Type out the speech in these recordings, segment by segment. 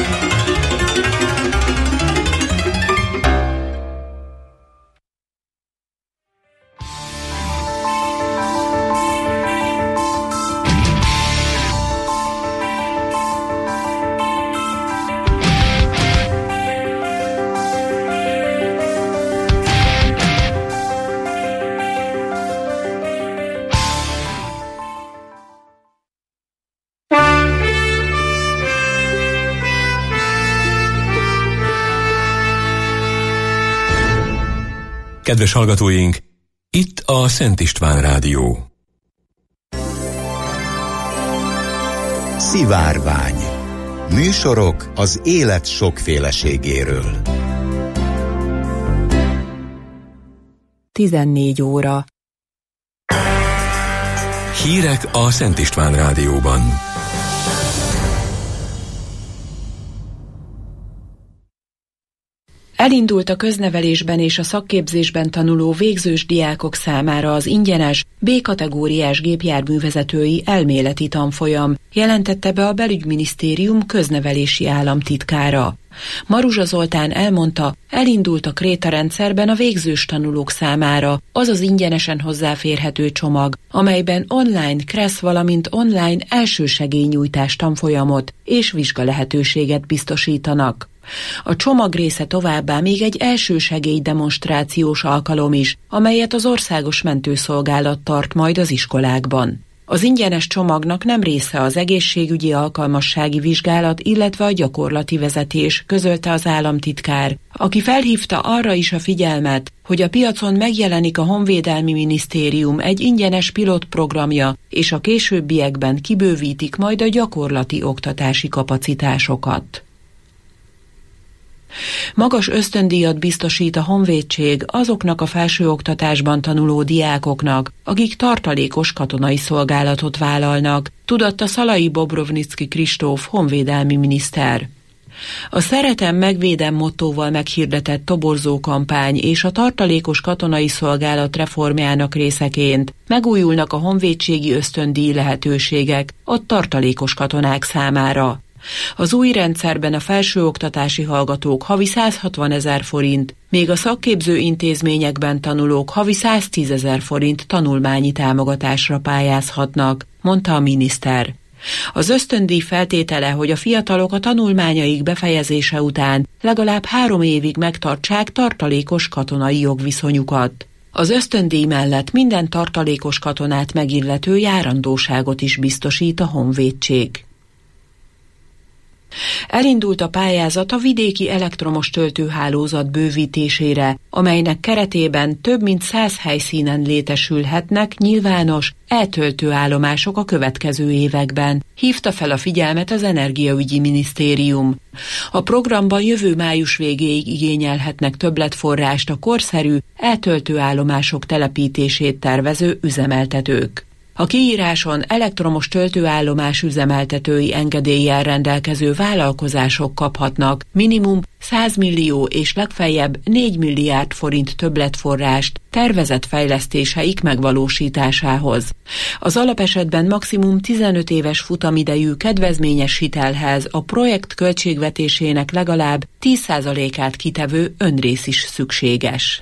Kedves hallgatóink, itt a Szent István Rádió. Szivárvány. Műsorok az élet sokféleségéről. 14 óra. Hírek a Szent István Rádióban. Elindult a köznevelésben és a szakképzésben tanuló végzős diákok számára az ingyenes B-kategóriás gépjárművezetői elméleti tanfolyam, jelentette be a Belügyminisztérium köznevelési államtitkára. Maruzsa Zoltán elmondta, elindult a Kréta rendszerben a végzős tanulók számára az az ingyenesen hozzáférhető csomag, amelyben online KRESZ, valamint online elsősegélynyújtás tanfolyamot és vizsgalehetőséget biztosítanak. A csomag része továbbá még egy elsősegély demonstrációs alkalom is, amelyet az Országos Mentőszolgálat tart majd az iskolákban. Az ingyenes csomagnak nem része az egészségügyi alkalmassági vizsgálat, illetve a gyakorlati vezetés, közölte az államtitkár, aki felhívta arra is a figyelmet, hogy a piacon megjelenik a Honvédelmi Minisztérium egy ingyenes pilotprogramja, és a későbbiekben kibővítik majd a gyakorlati oktatási kapacitásokat. Magas ösztöndíjat biztosít a honvédség azoknak a felsőoktatásban tanuló diákoknak, akik tartalékos katonai szolgálatot vállalnak, tudatta Szalai Bobrovnicki Kristóf honvédelmi miniszter. A Szeretem, megvédem mottóval meghirdetett toborzó kampány és a tartalékos katonai szolgálat reformjának részeként megújulnak a honvédségi ösztöndíj lehetőségek a tartalékos katonák számára. Az új rendszerben a felsőoktatási hallgatók havi 160 000 forint, még a szakképző intézményekben tanulók havi 110 000 forint tanulmányi támogatásra pályázhatnak, mondta a miniszter. Az ösztöndíj feltétele, hogy a fiatalok a tanulmányaik befejezése után legalább 3 évig megtartsák tartalékos katonai jogviszonyukat. Az ösztöndíj mellett minden tartalékos katonát megillető járandóságot is biztosít a honvédség. Elindult a pályázat a vidéki elektromos töltőhálózat bővítésére, amelynek keretében több mint 100 helyszínen létesülhetnek nyilvános eltöltőállomások a következő években, hívta fel a figyelmet az Energiaügyi Minisztérium. A programban jövő május végéig igényelhetnek többletforrást a korszerű eltöltőállomások telepítését tervező üzemeltetők. A kiíráson elektromos töltőállomás üzemeltetői engedéllyel rendelkező vállalkozások kaphatnak minimum 100 millió és legfeljebb 4 milliárd forint többletforrást tervezett fejlesztéseik megvalósításához. Az alapesetben maximum 15 éves futamidejű kedvezményes hitelhez a projekt költségvetésének legalább 10%-át kitevő önrész is szükséges.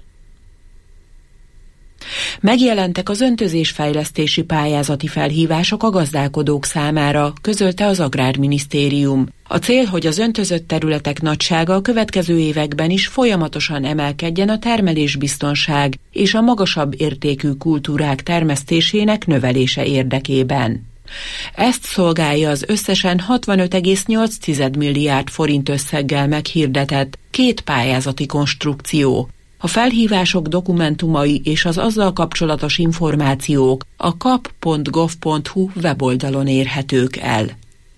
Megjelentek az öntözésfejlesztési pályázati felhívások a gazdálkodók számára, közölte az Agrárminisztérium. A cél, hogy az öntözött területek nagysága a következő években is folyamatosan emelkedjen a termelésbiztonság és a magasabb értékű kultúrák termesztésének növelése érdekében. Ezt szolgálja az összesen 65,8 milliárd forint összeggel meghirdetett 2 pályázati konstrukció. A felhívások dokumentumai és az azzal kapcsolatos információk a kap.gov.hu weboldalon érhetők el.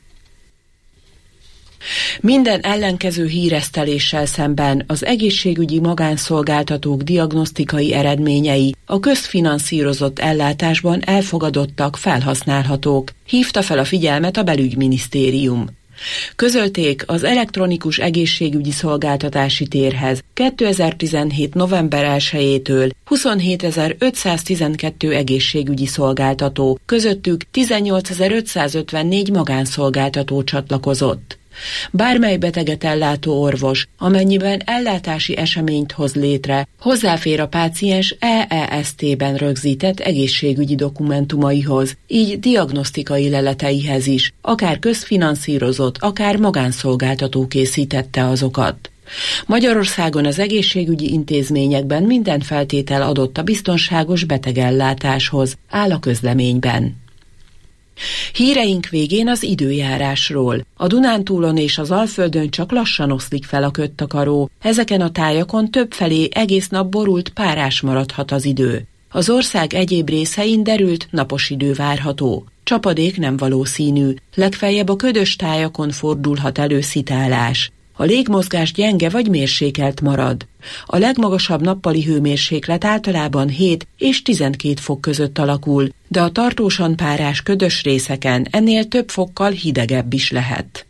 Minden ellenkező híreszteléssel szemben az egészségügyi magánszolgáltatók diagnosztikai eredményei a közfinanszírozott ellátásban elfogadottak, felhasználhatók, hívta fel a figyelmet a Belügyminisztérium. Közölték, az elektronikus egészségügyi szolgáltatási térhez 2017. november 1-től 27.512 egészségügyi szolgáltató, közöttük 18.554 magánszolgáltató csatlakozott. Bármely beteget ellátó orvos, amennyiben ellátási eseményt hoz létre, hozzáfér a páciens EEST-ben rögzített egészségügyi dokumentumaihoz, így diagnosztikai leleteihez is, akár közfinanszírozott, akár magánszolgáltató készítette azokat. Magyarországon az egészségügyi intézményekben minden feltétel adott a biztonságos betegellátáshoz, áll a közleményben. Híreink végén az időjárásról. A Dunántúlon és az Alföldön csak lassan oszlik fel a ködtakaró, ezeken a tájakon többfelé egész nap borult párás maradhat az idő. Az ország egyéb részein derült napos idő várható. Csapadék nem valószínű, legfeljebb a ködös tájakon fordulhat elő szitálás. A légmozgás gyenge vagy mérsékelt marad. A legmagasabb nappali hőmérséklet általában 7 és 12 fok között alakul, de a tartósan párás ködös részeken ennél több fokkal hidegebb is lehet.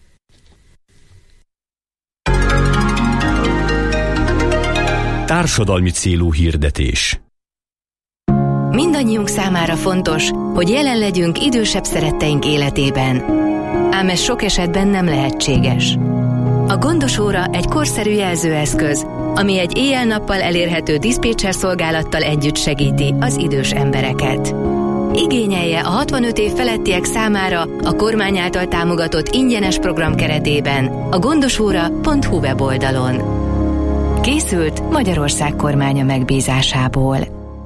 Társadalmi célú hirdetés. Mindannyiunk számára fontos, hogy jelen legyünk idősebb szeretteink életében. Ám ez sok esetben nem lehetséges. A Gondos óra egy korszerű jelzőeszköz, ami egy éjjel-nappal elérhető diszpécser szolgálattal együtt segíti az idős embereket. Igényelje a 65 év felettiek számára a kormány által támogatott ingyenes program keretében a gondosóra.hu weboldalon. Készült Magyarország kormánya megbízásából.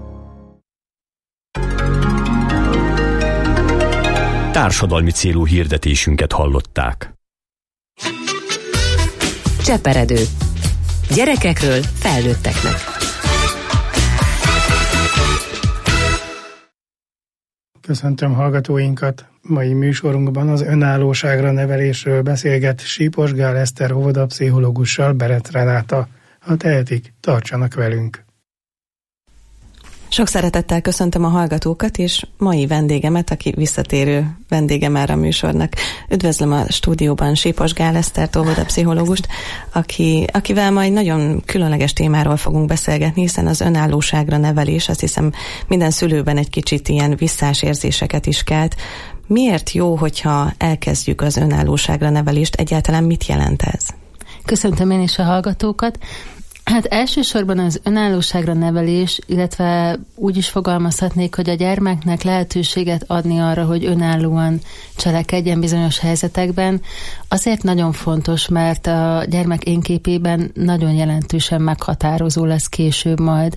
Társadalmi célú hirdetésünket hallották. Cseperedő. Gyerekekről felnőtteknek. Köszöntöm hallgatóinkat! Mai műsorunkban az önállóságra nevelésről beszélget Sípos Gál Eszter óvodapszichológussal, Berett Renáta. Ha tehetik, tartsanak velünk! Sok szeretettel köszöntöm a hallgatókat, és mai vendégemet, aki visszatérő vendége már a műsornak. Üdvözlöm a stúdióban Sípos Gál Esztert, óvodapszichológust, akivel majd nagyon különleges témáról fogunk beszélgetni, hiszen az önállóságra nevelés, azt hiszem minden szülőben egy kicsit ilyen visszás érzéseket is kelt. Miért jó, hogyha elkezdjük az önállóságra nevelést? Egyáltalán mit jelent ez? Köszöntöm én is a hallgatókat. Hát elsősorban az önállóságra nevelés, illetve úgy is fogalmazhatnék, hogy a gyermeknek lehetőséget adni arra, hogy önállóan cselekedjen bizonyos helyzetekben, azért nagyon fontos, mert a gyermek énképében nagyon jelentősen meghatározó lesz később majd.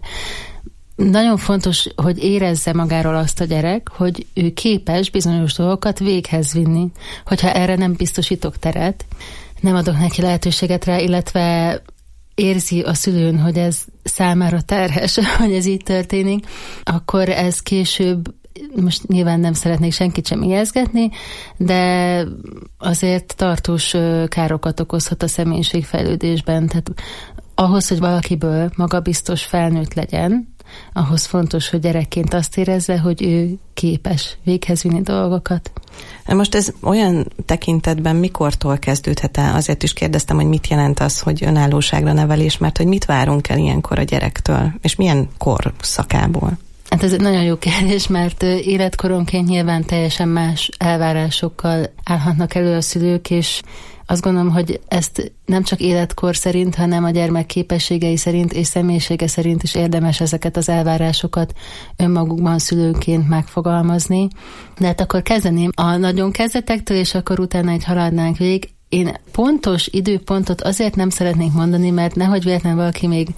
Nagyon fontos, hogy érezze magáról azt a gyerek, hogy ő képes bizonyos dolgokat véghez vinni. Hogyha erre nem biztosítok teret, nem adok neki lehetőséget rá, illetve érzi a szülőn, hogy ez számára terhes, hogy ez így történik, akkor ez később, most nyilván nem szeretnék senkit sem ijeszgetni, de azért tartós károkat okozhat a személyiségfejlődésben. Tehát ahhoz, hogy valakiből magabiztos felnőtt legyen, ahhoz fontos, hogy gyerekként azt érezze, hogy ő képes véghez vinni dolgokat. Most ez olyan tekintetben mikortól kezdődhet el? Azért is kérdeztem, hogy mit jelent az, hogy önállóságra nevelés, mert hogy mit várunk el ilyenkor a gyerektől, és milyen korszakából? Hát ez egy nagyon jó kérdés, mert életkoronként nyilván teljesen más elvárásokkal állhatnak elő a szülők, és azt gondolom, hogy ezt nem csak életkor szerint, hanem a gyermek képességei szerint és személyisége szerint is érdemes ezeket az elvárásokat önmagukban szülőként megfogalmazni. De hát akkor kezdeném a nagyon kezdetektől, és akkor utána egy haladnánk végig. Én pontos időpontot azért nem szeretnék mondani, mert nehogy véletlenül valaki még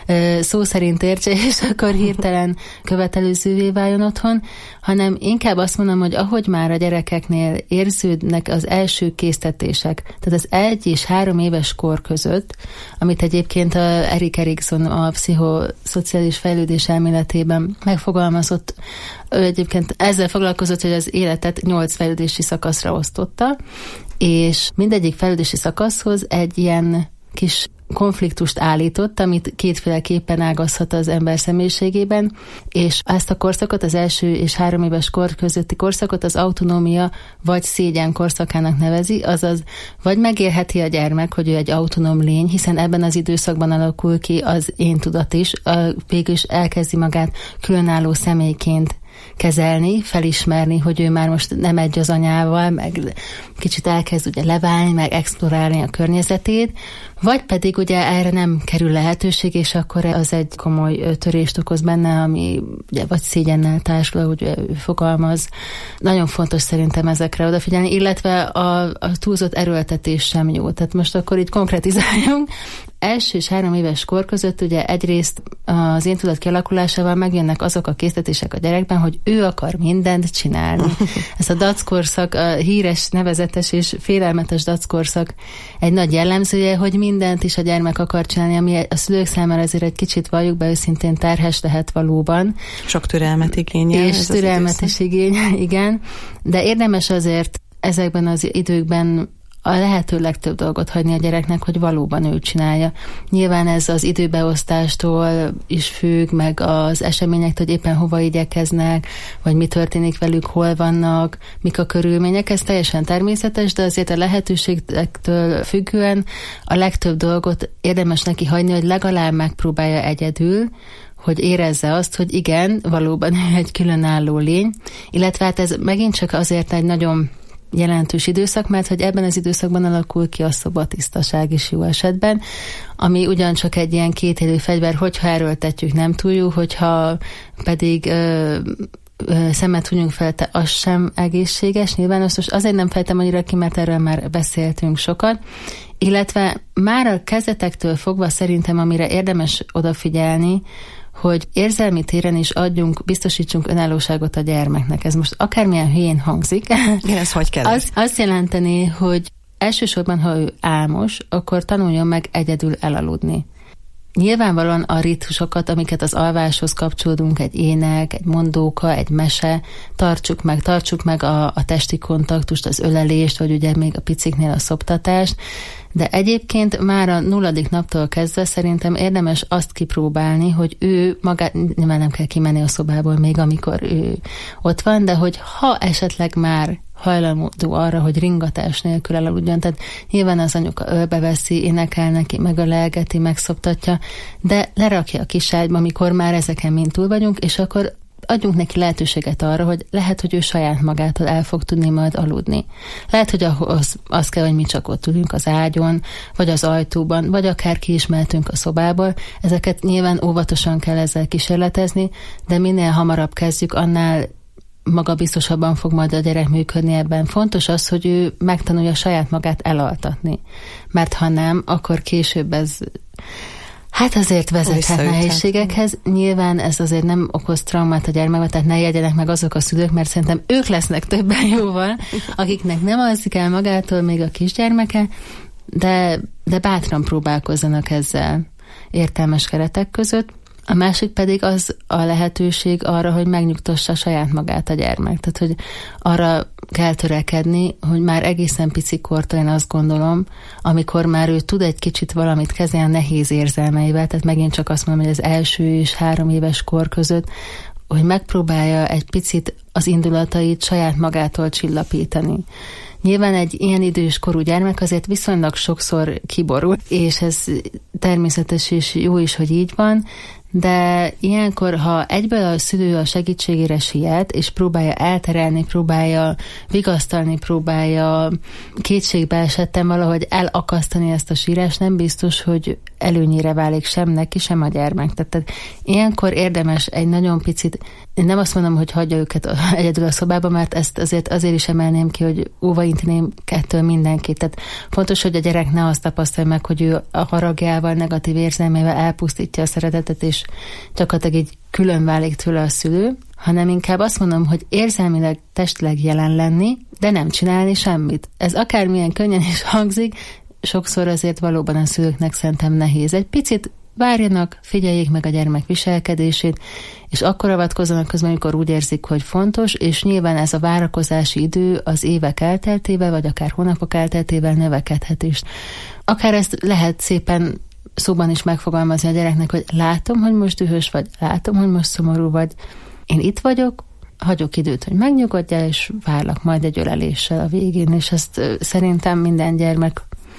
szó szerint értse, és akkor hirtelen követelőzővé váljon otthon, hanem inkább azt mondom, hogy ahogy már a gyerekeknél érződnek az első késztetések, tehát az 1 és 3 éves kor között, amit egyébként Erik Erikson a pszichoszociális fejlődés elméletében megfogalmazott, ő egyébként ezzel foglalkozott, hogy az életet 8 fejlődési szakaszra osztotta, és mindegyik fejlődési szakaszhoz egy ilyen kis konfliktust állított, amit kétféleképpen ágazhat az ember személyiségében, és ezt a korszakot, az 1 és 3 éves kor közötti korszakot az autonómia vagy szégyen korszakának nevezi, azaz vagy megélheti a gyermek, hogy ő egy autonóm lény, hiszen ebben az időszakban alakul ki az én tudat is, végül is elkezdi magát különálló személyként kezelni, felismerni, hogy ő már most nem egy az anyával, meg kicsit elkezd ugye leválni, meg explorálni a környezetét, vagy pedig ugye erre nem kerül lehetőség, és akkor az egy komoly törést okoz benne, ami ugye vagy szégyennel társul, ahogy ő fogalmaz. Nagyon fontos szerintem ezekre odafigyelni, illetve a túlzott erőltetés sem jó. Tehát most akkor így konkretizáljunk. Első és 3 éves kor között ugye egyrészt az én tudat kialakulásával megjönnek azok a késztetések a gyerekben, hogy ő akar mindent csinálni. Ez a dackorszak, a híres, nevezetes és félelmetes dackorszak egy nagy jellemzője, hogy mindent is a gyermek akar csinálni, ami a szülők számára azért egy kicsit, valljuk be őszintén, terhes lehet valóban. Sok türelmet igényel. És türelmet is igényel, igen. De érdemes azért ezekben az időkben a lehető legtöbb dolgot hagyni a gyereknek, hogy valóban ő csinálja. Nyilván ez az időbeosztástól is függ, meg az eseményektől, hogy éppen hova igyekeznek, vagy mi történik velük, hol vannak, mik a körülmények. Ez teljesen természetes, de azért a lehetőségektől függően a legtöbb dolgot érdemes neki hagyni, hogy legalább megpróbálja egyedül, hogy érezze azt, hogy igen, valóban egy különálló lény, illetve hát ez megint csak azért egy nagyon jelentős időszak, mert hogy ebben az időszakban alakul ki a szobatisztaság is jó esetben, ami ugyancsak egy ilyen kétélű fegyver, hogyha erőltetjük, nem túl jó, hogyha pedig szemet hunyunk fel, az sem egészséges. Nyilván azt most azért nem fejtem annyira ki, mert erről már beszéltünk sokat, illetve már a kezdetektől fogva szerintem, amire érdemes odafigyelni, hogy érzelmi téren is biztosítsunk önállóságot a gyermeknek. Ez most akármilyen hülyén hangzik. Igen, ez hogy kell? Azt jelenteni, hogy elsősorban, ha ő álmos, akkor tanuljon meg egyedül elaludni. Nyilvánvalóan a ritmusokat, amiket az alváshoz kapcsolódunk, egy ének, egy mondóka, egy mese, tartsuk meg a testi kontaktust, az ölelést, vagy ugye még a piciknél a szoptatást, de egyébként már a 0. naptól kezdve szerintem érdemes azt kipróbálni, hogy ő magát, nyilván nem kell kimenni a szobából még, amikor ő ott van, de hogy ha esetleg már hajlandó arra, hogy ringatás nélkül elaludjon, tehát nyilván az anyuka ölbeveszi, énekel neki, megölelgeti, megszoptatja, de lerakja a kis ágyba, amikor már ezeken mind túl vagyunk, és akkor adjunk neki lehetőséget arra, hogy lehet, hogy ő saját magától el fog tudni majd aludni. Lehet, hogy ahhoz az kell, hogy mi csak ott ülünk az ágyon, vagy az ajtóban, vagy akár ki is mehetünk a szobából. Ezeket nyilván óvatosan kell ezzel kísérletezni, de minél hamarabb kezdjük, annál magabiztosabban fog majd a gyerek működni ebben. Fontos az, hogy ő megtanulja saját magát elaltatni. Mert ha nem, akkor később ez azért vezethet nehézségekhez. Nyilván ez azért nem okoz traumát a gyermekbe, tehát ne jegyenek meg azok a szülők, mert szerintem ők lesznek többen jóval, akiknek nem alszik el magától még a kisgyermeke, de bátran próbálkozzanak ezzel értelmes keretek között. A másik pedig az a lehetőség arra, hogy megnyugtassa saját magát a gyermek. Tehát, hogy arra kell törekedni, hogy már egészen pici kortól, én azt gondolom, amikor már ő tud egy kicsit valamit kezelni a nehéz érzelmeivel, tehát megint csak azt mondom, hogy az 1 és 3 éves kor között, hogy megpróbálja egy picit az indulatait saját magától csillapítani. Nyilván egy ilyen idős korú gyermek azért viszonylag sokszor kiborul, és ez természetes és jó is, hogy így van, de ilyenkor, ha egyből a szülő a segítségére siet, és próbálja elterelni, próbálja vigasztalni, próbálja kétségbe esetten valahogy elakasztani ezt a sírást, nem biztos, hogy előnyére válik sem neki, sem a gyermek. Tehát ilyenkor érdemes egy nagyon picit, én nem azt mondom, hogy hagyja őket egyedül a szobába, mert ezt azért is emelném ki, hogy óvainteném ettől mindenkit. Tehát fontos, hogy a gyerek ne azt tapasztalja meg, hogy ő a haragjával, negatív érzelmével elpusztítja a szeretetet, és gyakorlatilag így külön válik tőle a szülő, hanem inkább azt mondom, hogy érzelmileg, testileg jelen lenni, de nem csinálni semmit. Ez akármilyen könnyen is hangzik, sokszor azért valóban a szülőknek szerintem nehéz. Egy picit várjanak, figyeljék meg a gyermek viselkedését, és akkor avatkozzanak közben, amikor úgy érzik, hogy fontos, és nyilván ez a várakozási idő az évek elteltével, vagy akár hónapok elteltével növekedhet is. Akár ezt lehet szépen szóban is megfogalmazni a gyereknek, hogy látom, hogy most dühös vagy, látom, hogy most szomorú vagy, én itt vagyok, hagyok időt, hogy megnyugodjál, és várlak majd egy öleléssel a végén, és ezt szerintem minden gyermek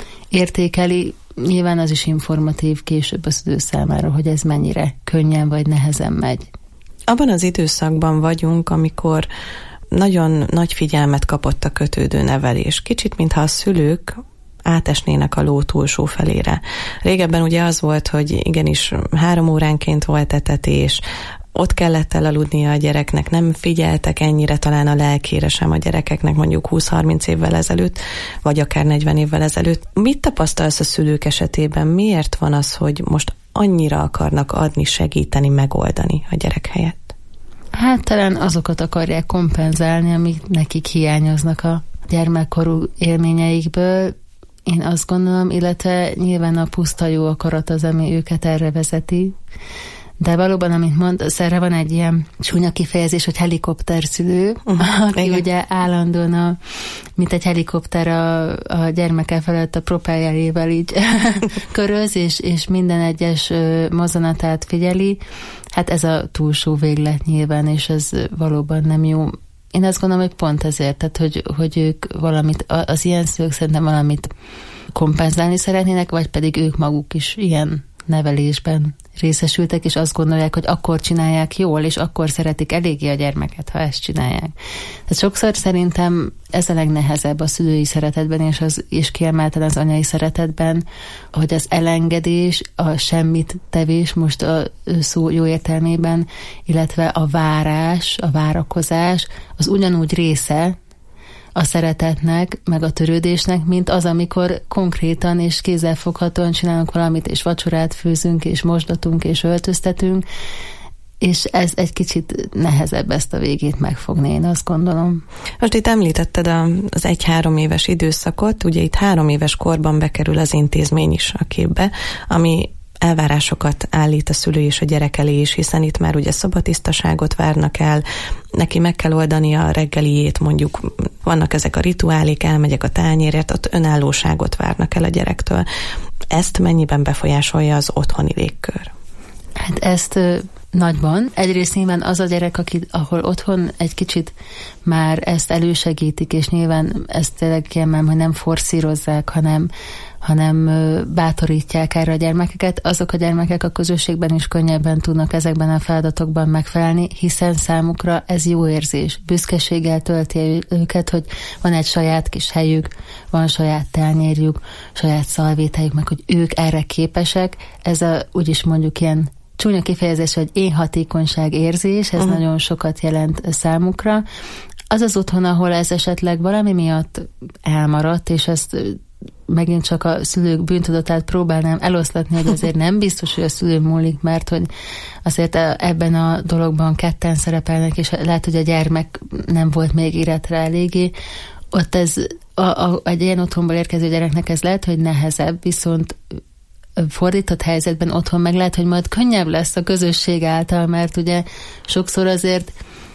értékeli, nyilván az is informatív később a szülő számára, hogy ez mennyire könnyen vagy nehezen megy. Abban az időszakban vagyunk, amikor nagyon nagy figyelmet kapott a kötődő nevelés. Kicsit, mintha a szülők átesnének a ló túlsó felére. Régebben ugye az volt, hogy igenis 3 óránként volt etetés, ott kellett elaludnia a gyereknek, nem figyeltek ennyire talán a lelkére sem a gyerekeknek mondjuk 20-30 évvel ezelőtt, vagy akár 40 évvel ezelőtt. Mit tapasztalsz a szülők esetében? Miért van az, hogy most annyira akarnak adni, segíteni, megoldani a gyerek helyett? Hát talán azokat akarják kompenzálni, amik nekik hiányoznak a gyermekkorú élményeikből. Én azt gondolom, illetve nyilván a puszta jó akarat az, ami őket erre vezeti. De valóban, amit mondasz, erre van egy ilyen csúnya kifejezés, hogy helikopterszülő, aki ugye állandóan, mint egy helikopter a gyermeke felett a propellerével így köröz, és minden egyes mozzanatát figyeli. Hát ez a túlsó véglet nyilván, és ez valóban nem jó. Én azt gondolom, hogy pont ezért, tehát, hogy ők valamit, az ilyen szülők szerintem valamit kompenzálni szeretnének, vagy pedig ők maguk is ilyen nevelésben részesültek, és azt gondolják, hogy akkor csinálják jól, és akkor szeretik eléggé a gyermeket, ha ezt csinálják. Tehát sokszor szerintem ez a legnehezebb a szülői szeretetben, és kiemelten az anyai szeretetben, hogy az elengedés, a semmit tevés, most a szó jó értelmében, illetve a várás, a várakozás, az ugyanúgy része a szeretetnek, meg a törődésnek, mint az, amikor konkrétan és kézzelfoghatóan csinálunk valamit, és vacsorát főzünk, és mosdatunk, és öltöztetünk, és ez egy kicsit nehezebb ezt a végét megfogni, én azt gondolom. Most itt említetted az 1-3 éves időszakot, ugye itt 3 éves korban bekerül az intézmény is a képbe, ami elvárásokat állít a szülő és a gyerek elé is, hiszen itt már ugye szobatisztaságot várnak el, neki meg kell oldani a reggeliét, mondjuk vannak ezek a rituálék, elmegyek a tányérért, ott önállóságot várnak el a gyerektől. Ezt mennyiben befolyásolja az otthoni légkör? Hát ezt nagyban. Egyrészt nyilván az a gyerek, ahol otthon egy kicsit már ezt elősegítik, és nyilván ezt tényleg kiemelem, hogy nem forszírozzák, hanem bátorítják erre a gyermekeket, azok a gyermekek a közösségben is könnyebben tudnak ezekben a feladatokban megfelelni, hiszen számukra ez jó érzés. Büszkeséggel tölti őket, hogy van egy saját kis helyük, van saját tányérjuk, saját szalvétájuk, meg hogy ők erre képesek. Ez úgyis mondjuk ilyen csúnya kifejezés, hogy én hatékonyság érzés, ez nagyon sokat jelent számukra. Az az otthon, ahol ez esetleg valami miatt elmaradt, és ezt megint csak a szülők bűntudatát próbálnám eloszlatni, hogy azért nem biztos, hogy a szülő múlik, mert hogy azért ebben a dologban ketten szerepelnek, és lehet, hogy a gyermek nem volt még életre eléggé. Ott ez egy ilyen otthonból érkező gyereknek ez lehet, hogy nehezebb, viszont fordított helyzetben otthon meg lehet, hogy majd könnyebb lesz a közösség által, mert ugye sokszor azért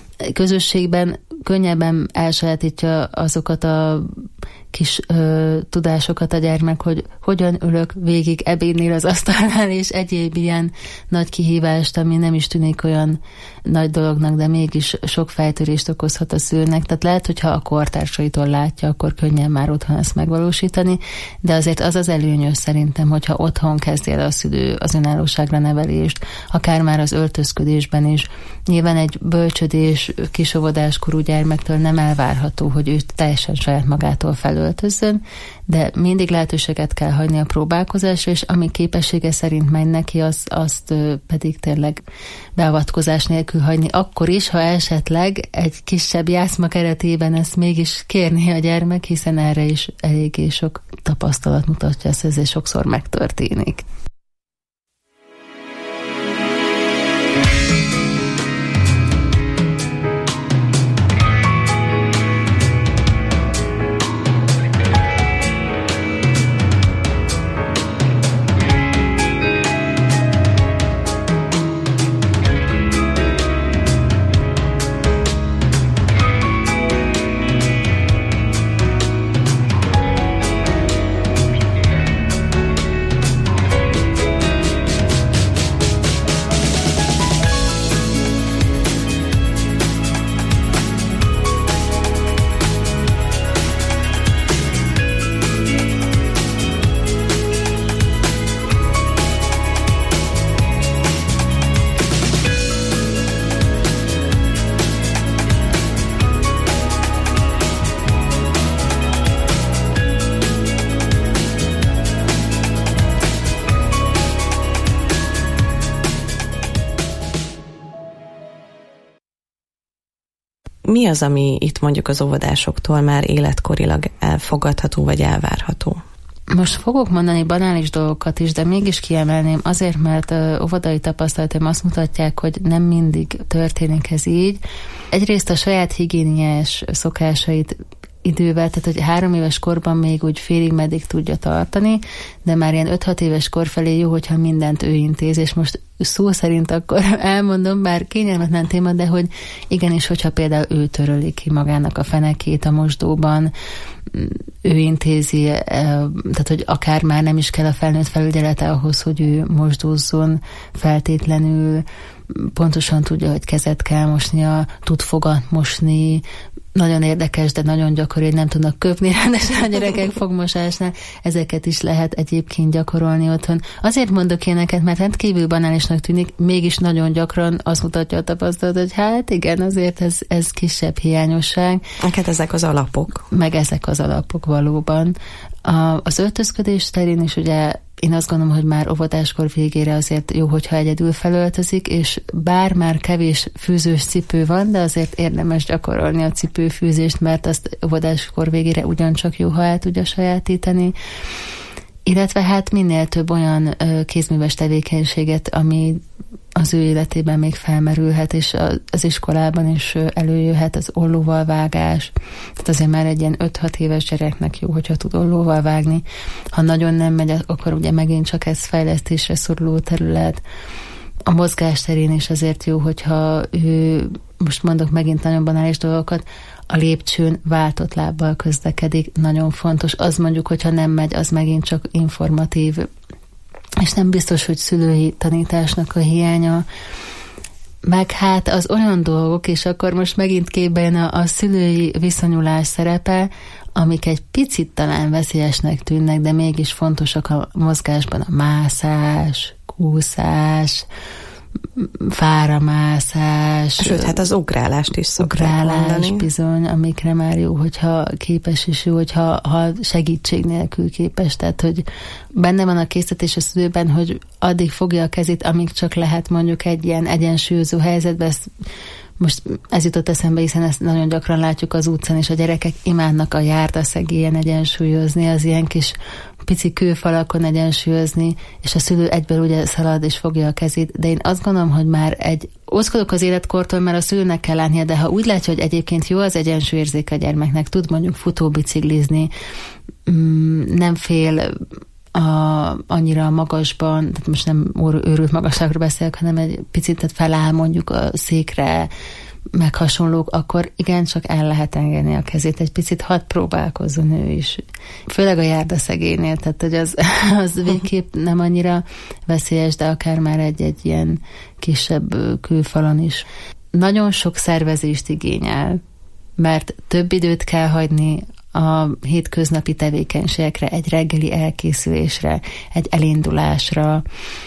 közösségben könnyebben elsajátítja azokat a kis tudásokat a gyermek, hogy hogyan ülök végig ebédnél az asztalnál, és egyéb ilyen nagy kihívást, ami nem is tűnik olyan nagy dolognak, de mégis sok fejtörést okozhat a szülőnek. Tehát lehet, hogyha a kortársaitól látja, akkor könnyen már otthon ezt megvalósítani, de azért az az előnyös szerintem, hogyha otthon kezdje el a szülő az önállóságra nevelést, akár már az öltözködésben is. Nyilván egy bölcsödés, kisóvodáskorú gyermektől nem elvárható, hogy ő teljesen saját magától felöltözzön, de mindig lehetőséget kell hagyni a próbálkozásra, és ami képessége szerint megy neki, azt pedig tényleg beavatkozás nélkül hagyni. Akkor is, ha esetleg egy kisebb játszma keretében ezt mégis kérni a gyermek, hiszen erre is eléggé sok tapasztalat mutatja, ez ezért sokszor megtörténik. Mi az, ami itt mondjuk az óvodásoktól már életkorilag elfogadható vagy elvárható? Most fogok mondani banális dolgokat is, de mégis kiemelném azért, mert óvodai tapasztalatom azt mutatják, hogy nem mindig történik ez így. Egyrészt a saját higiéniás szokásait idővel, tehát hogy 3 éves korban még úgy félig meddig tudja tartani, de már ilyen 5-6 éves kor felé jó, hogyha mindent ő intéz, és most szó szerint akkor elmondom, bár kényelmetlen téma, de hogy igenis, hogyha például ő töröli ki magának a fenekét a mosdóban, ő intézi, tehát hogy akár már nem is kell a felnőtt felügyelete ahhoz, hogy ő mosdózzon feltétlenül, pontosan tudja, hogy kezet kell mosnia, tud fogat mosni, nagyon érdekes, de nagyon gyakori, hogy nem tudnak köpni rendesen a gyerekek fogmosásnál. Ezeket is lehet egyébként gyakorolni otthon. Azért mondok ilyeneket, mert rendkívül banálisnak tűnik, mégis nagyon gyakran azt mutatja a tapasztalat, hogy hát igen, azért ez kisebb hiányosság. Hát ezek az alapok. Meg ezek az alapok valóban. Az öltözködés terén is ugye én azt gondolom, hogy már óvodáskor végére azért jó, hogyha egyedül felöltözik, és bár már kevés fűzős cipő van, de azért érdemes gyakorolni a cipőfűzést, mert azt óvodáskor végére ugyancsak jó, ha el tudja sajátítani. Illetve hát minél több olyan kézműves tevékenységet, ami az ő életében még felmerülhet, és az iskolában is előjöhet, az ollóval vágás. Tehát azért már egy ilyen 5-6 éves gyereknek jó, hogyha tud ollóval vágni. Ha nagyon nem megy, akkor ugye megint csak ez fejlesztésre szoruló terület. A mozgás terén is azért jó, hogyha ő, most mondok megint nagyon banális dolgokat, a lépcsőn váltott lábbal közlekedik, nagyon fontos. Az mondjuk, hogyha nem megy, az megint csak informatív, és nem biztos, hogy szülői tanításnak a hiánya. Meg hát az olyan dolgok, és akkor most megint képbe jön a szülői viszonyulás szerepe, amik egy picit talán veszélyesnek tűnnek, de mégis fontosak a mozgásban: a mászás, kúszás, fáramászás. Sőt, hát az ugrálást is szokták mondani. Bizony, amikre már jó, hogyha képes, és jó, hogyha segítség nélkül képes. Tehát, hogy benne van a késztetés a szülőben, hogy addig fogja a kezét, amíg csak lehet, mondjuk egy ilyen egyensúlyozó helyzetben. Most ez jutott eszembe, hiszen ezt nagyon gyakran látjuk az utcán, és a gyerekek imádnak a járdaszegélyen egyensúlyozni, az ilyen kis pici kőfalakon egyensúlyozni, és a szülő egyből ugye szalad és fogja a kezét, de én azt gondolom, hogy már óckodok az életkortól, mert a szülőnek kell látnia, de ha úgy látja, hogy egyébként jó az egyensúlyérzék a gyermeknek, tud mondjuk futóbiciklizni, nem fél annyira magasban, tehát most nem őrült magasságról beszélek, hanem egy picit tehát feláll mondjuk a székre, meg hasonlók, akkor igencsak el lehet engedni a kezét, egy picit hadd próbálkozzon ő is. Főleg a járdaszegélynél, tehát hogy az végképp nem annyira veszélyes, de akár már egy ilyen kisebb külfalon is. Nagyon sok szervezést igényel, mert több időt kell hagyni a hétköznapi tevékenységekre, egy reggeli elkészülésre, egy elindulásra,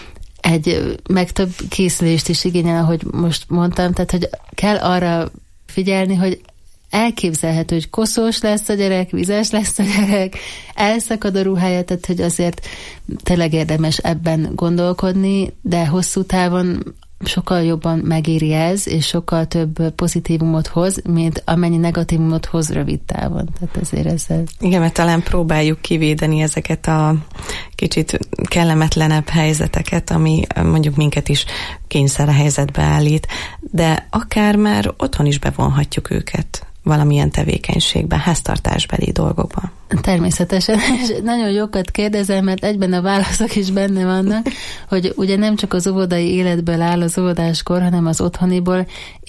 meg több készülést is igényel, ahogy most mondtam, tehát hogy kell arra figyelni, hogy elképzelhető, hogy koszos lesz a gyerek, vizes lesz a gyerek, elszakad a ruhája, tehát hogy azért tényleg érdemes ebben gondolkodni, de hosszú távon sokkal jobban megéri ez, és sokkal több pozitívumot hoz, mint amennyi negatívumot hoz rövid távon. Tehát ezért ezzel... Igen, mert talán próbáljuk kivédeni ezeket a kicsit kellemetlenebb helyzeteket, ami mondjuk minket is kényszerhelyzetbe állít, de akár már otthon is bevonhatjuk őket valamilyen tevékenységben, háztartásbeli dolgokban. Természetesen, és nagyon jókat kérdezem, mert egyben a válaszok is benne vannak, hogy ugye nem csak az óvodai életből áll az óvodáskor, hanem az otthoniból,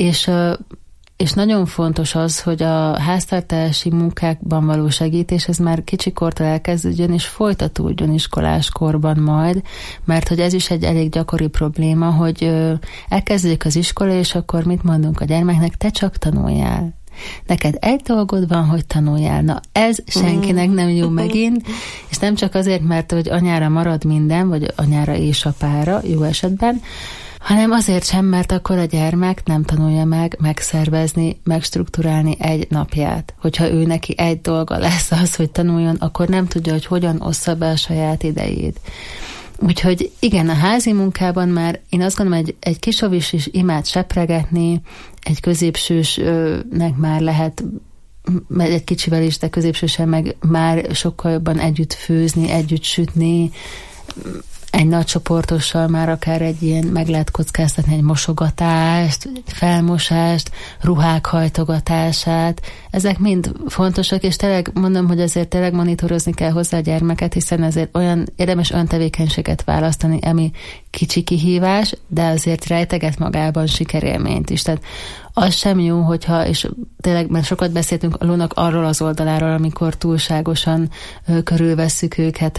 és nagyon fontos az, hogy a háztartási munkákban való segítés, ez már kicsikortól elkezdődjön, és folytatódjon iskoláskorban majd, mert hogy ez is egy elég gyakori probléma, hogy elkezdődik az iskola, és akkor mit mondunk a gyermeknek, te csak tanuljál. Neked egy dolgod van, hogy tanuljál. Na, ez senkinek nem jó megint, és nem csak azért, mert hogy anyára marad minden, vagy anyára és apára, jó esetben, hanem azért sem, mert akkor a gyermek nem tanulja meg megszervezni, megstrukturálni egy napját. Hogyha ő neki egy dolga lesz az, hogy tanuljon, akkor nem tudja, hogy hogyan ossza be a saját idejét. Úgyhogy igen, a házi munkában már én azt gondolom, egy kisovis is imád sepregetni, egy középsősnek már lehet, egy kicsivel is, de középsősen meg már sokkal jobban együtt főzni, együtt sütni, egy nagy csoportossal már akár egy ilyen meg lehet kockáztatni egy mosogatást, felmosást, ruhák hajtogatását. Ezek mind fontosak, és tényleg mondom, hogy azért tényleg monitorozni kell hozzá a gyermeket, hiszen azért érdemes olyan tevékenységet választani, ami kicsi kihívás, de azért rejteget magában sikerélményt is. Tehát az sem jó, hogyha, és tényleg, mert sokat beszéltünk a lónak arról az oldaláról, amikor túlságosan körülvesszük őket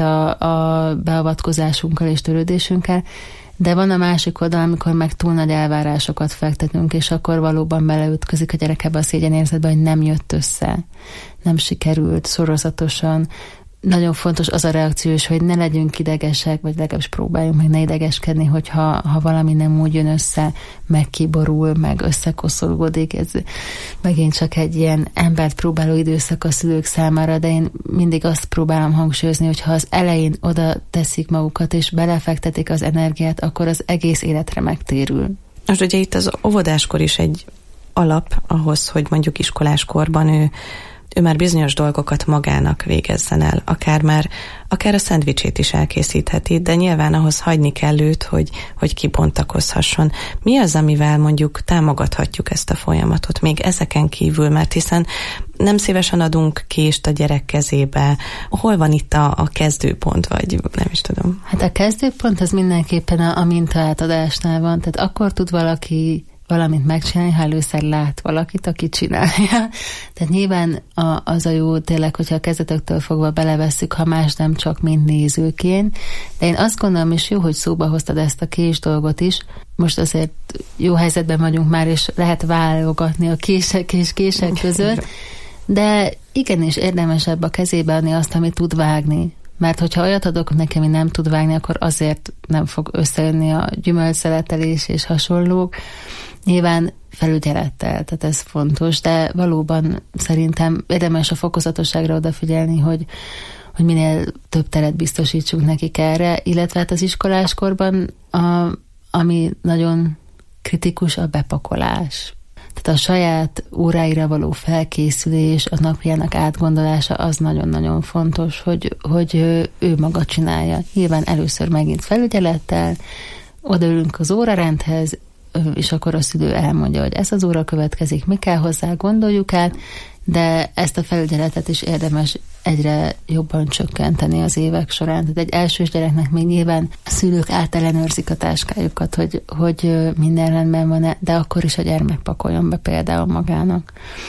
a beavatkozásunkkal és törődésünkkel, de van a másik oldal, amikor meg túl nagy elvárásokat fektetünk, és akkor valóban beleütközik a gyerek ebbe a szégyenérzetbe, hogy nem jött össze, nem sikerült sorozatosan. Nagyon fontos az a reakció is, hogy ne legyünk idegesek, vagy legalábbis próbáljunk meg ne idegeskedni, hogyha valami nem úgy jön össze, meg kiborul, meg összekoszolódik. Ez megint csak egy ilyen embert próbáló időszak a szülők számára, de én mindig azt próbálom hangsúlyozni, hogy ha az elején oda teszik magukat, és belefektetik az energiát, akkor az egész életre megtérül. Most ugye itt az óvodáskor is egy alap ahhoz, hogy mondjuk iskoláskorban ő már bizonyos dolgokat magának végezzen el, akár a szendvicsét is elkészítheti, de nyilván ahhoz hagyni kell őt, hogy kibontakozhasson. Mi az, amivel mondjuk támogathatjuk ezt a folyamatot, még ezeken kívül, mert hiszen nem szívesen adunk kést a gyerek kezébe. Hol van itt a kezdőpont, vagy nem is tudom? Hát a kezdőpont az mindenképpen a mintaátadásnál van, tehát akkor tud valaki valamit megcsinálni, ha először lát valakit, aki csinálja. Tehát nyilván az a jó tényleg, hogyha a kezdetektől fogva belevesszük, ha más nem csak mint nézőként. De én azt gondolom is jó, hogy szóba hoztad ezt a kés dolgot is. Most azért jó helyzetben vagyunk már, és lehet válogatni a kések és kések között, de igenis érdemesebb a kezébe adni azt, amit tud vágni. Mert hogyha olyat adok neki, ami nem tud vágni, akkor azért nem fog összejönni a gyümölcsszeletelés és hasonlók. Nyilván felügyelettel, tehát ez fontos, de valóban szerintem érdemes a fokozatosságra odafigyelni, hogy minél több teret biztosítsunk nekik erre, illetve hát az iskoláskorban, ami nagyon kritikus, a bepakolás. Tehát a saját óráira való felkészülés, a napjának átgondolása az nagyon-nagyon fontos, hogy ő maga csinálja. Nyilván először megint felügyelettel, odaülünk az órarendhez, és akkor a szülő elmondja, hogy ez az óra következik, mi kell hozzá, gondoljuk át, de ezt a felügyeletet is érdemes egyre jobban csökkenteni az évek során. Tehát egy elsős gyereknek még nyilván a szülők átellenőrzik a táskájukat, hogy minden rendben van-e, de akkor is a gyermek pakoljon be például magának.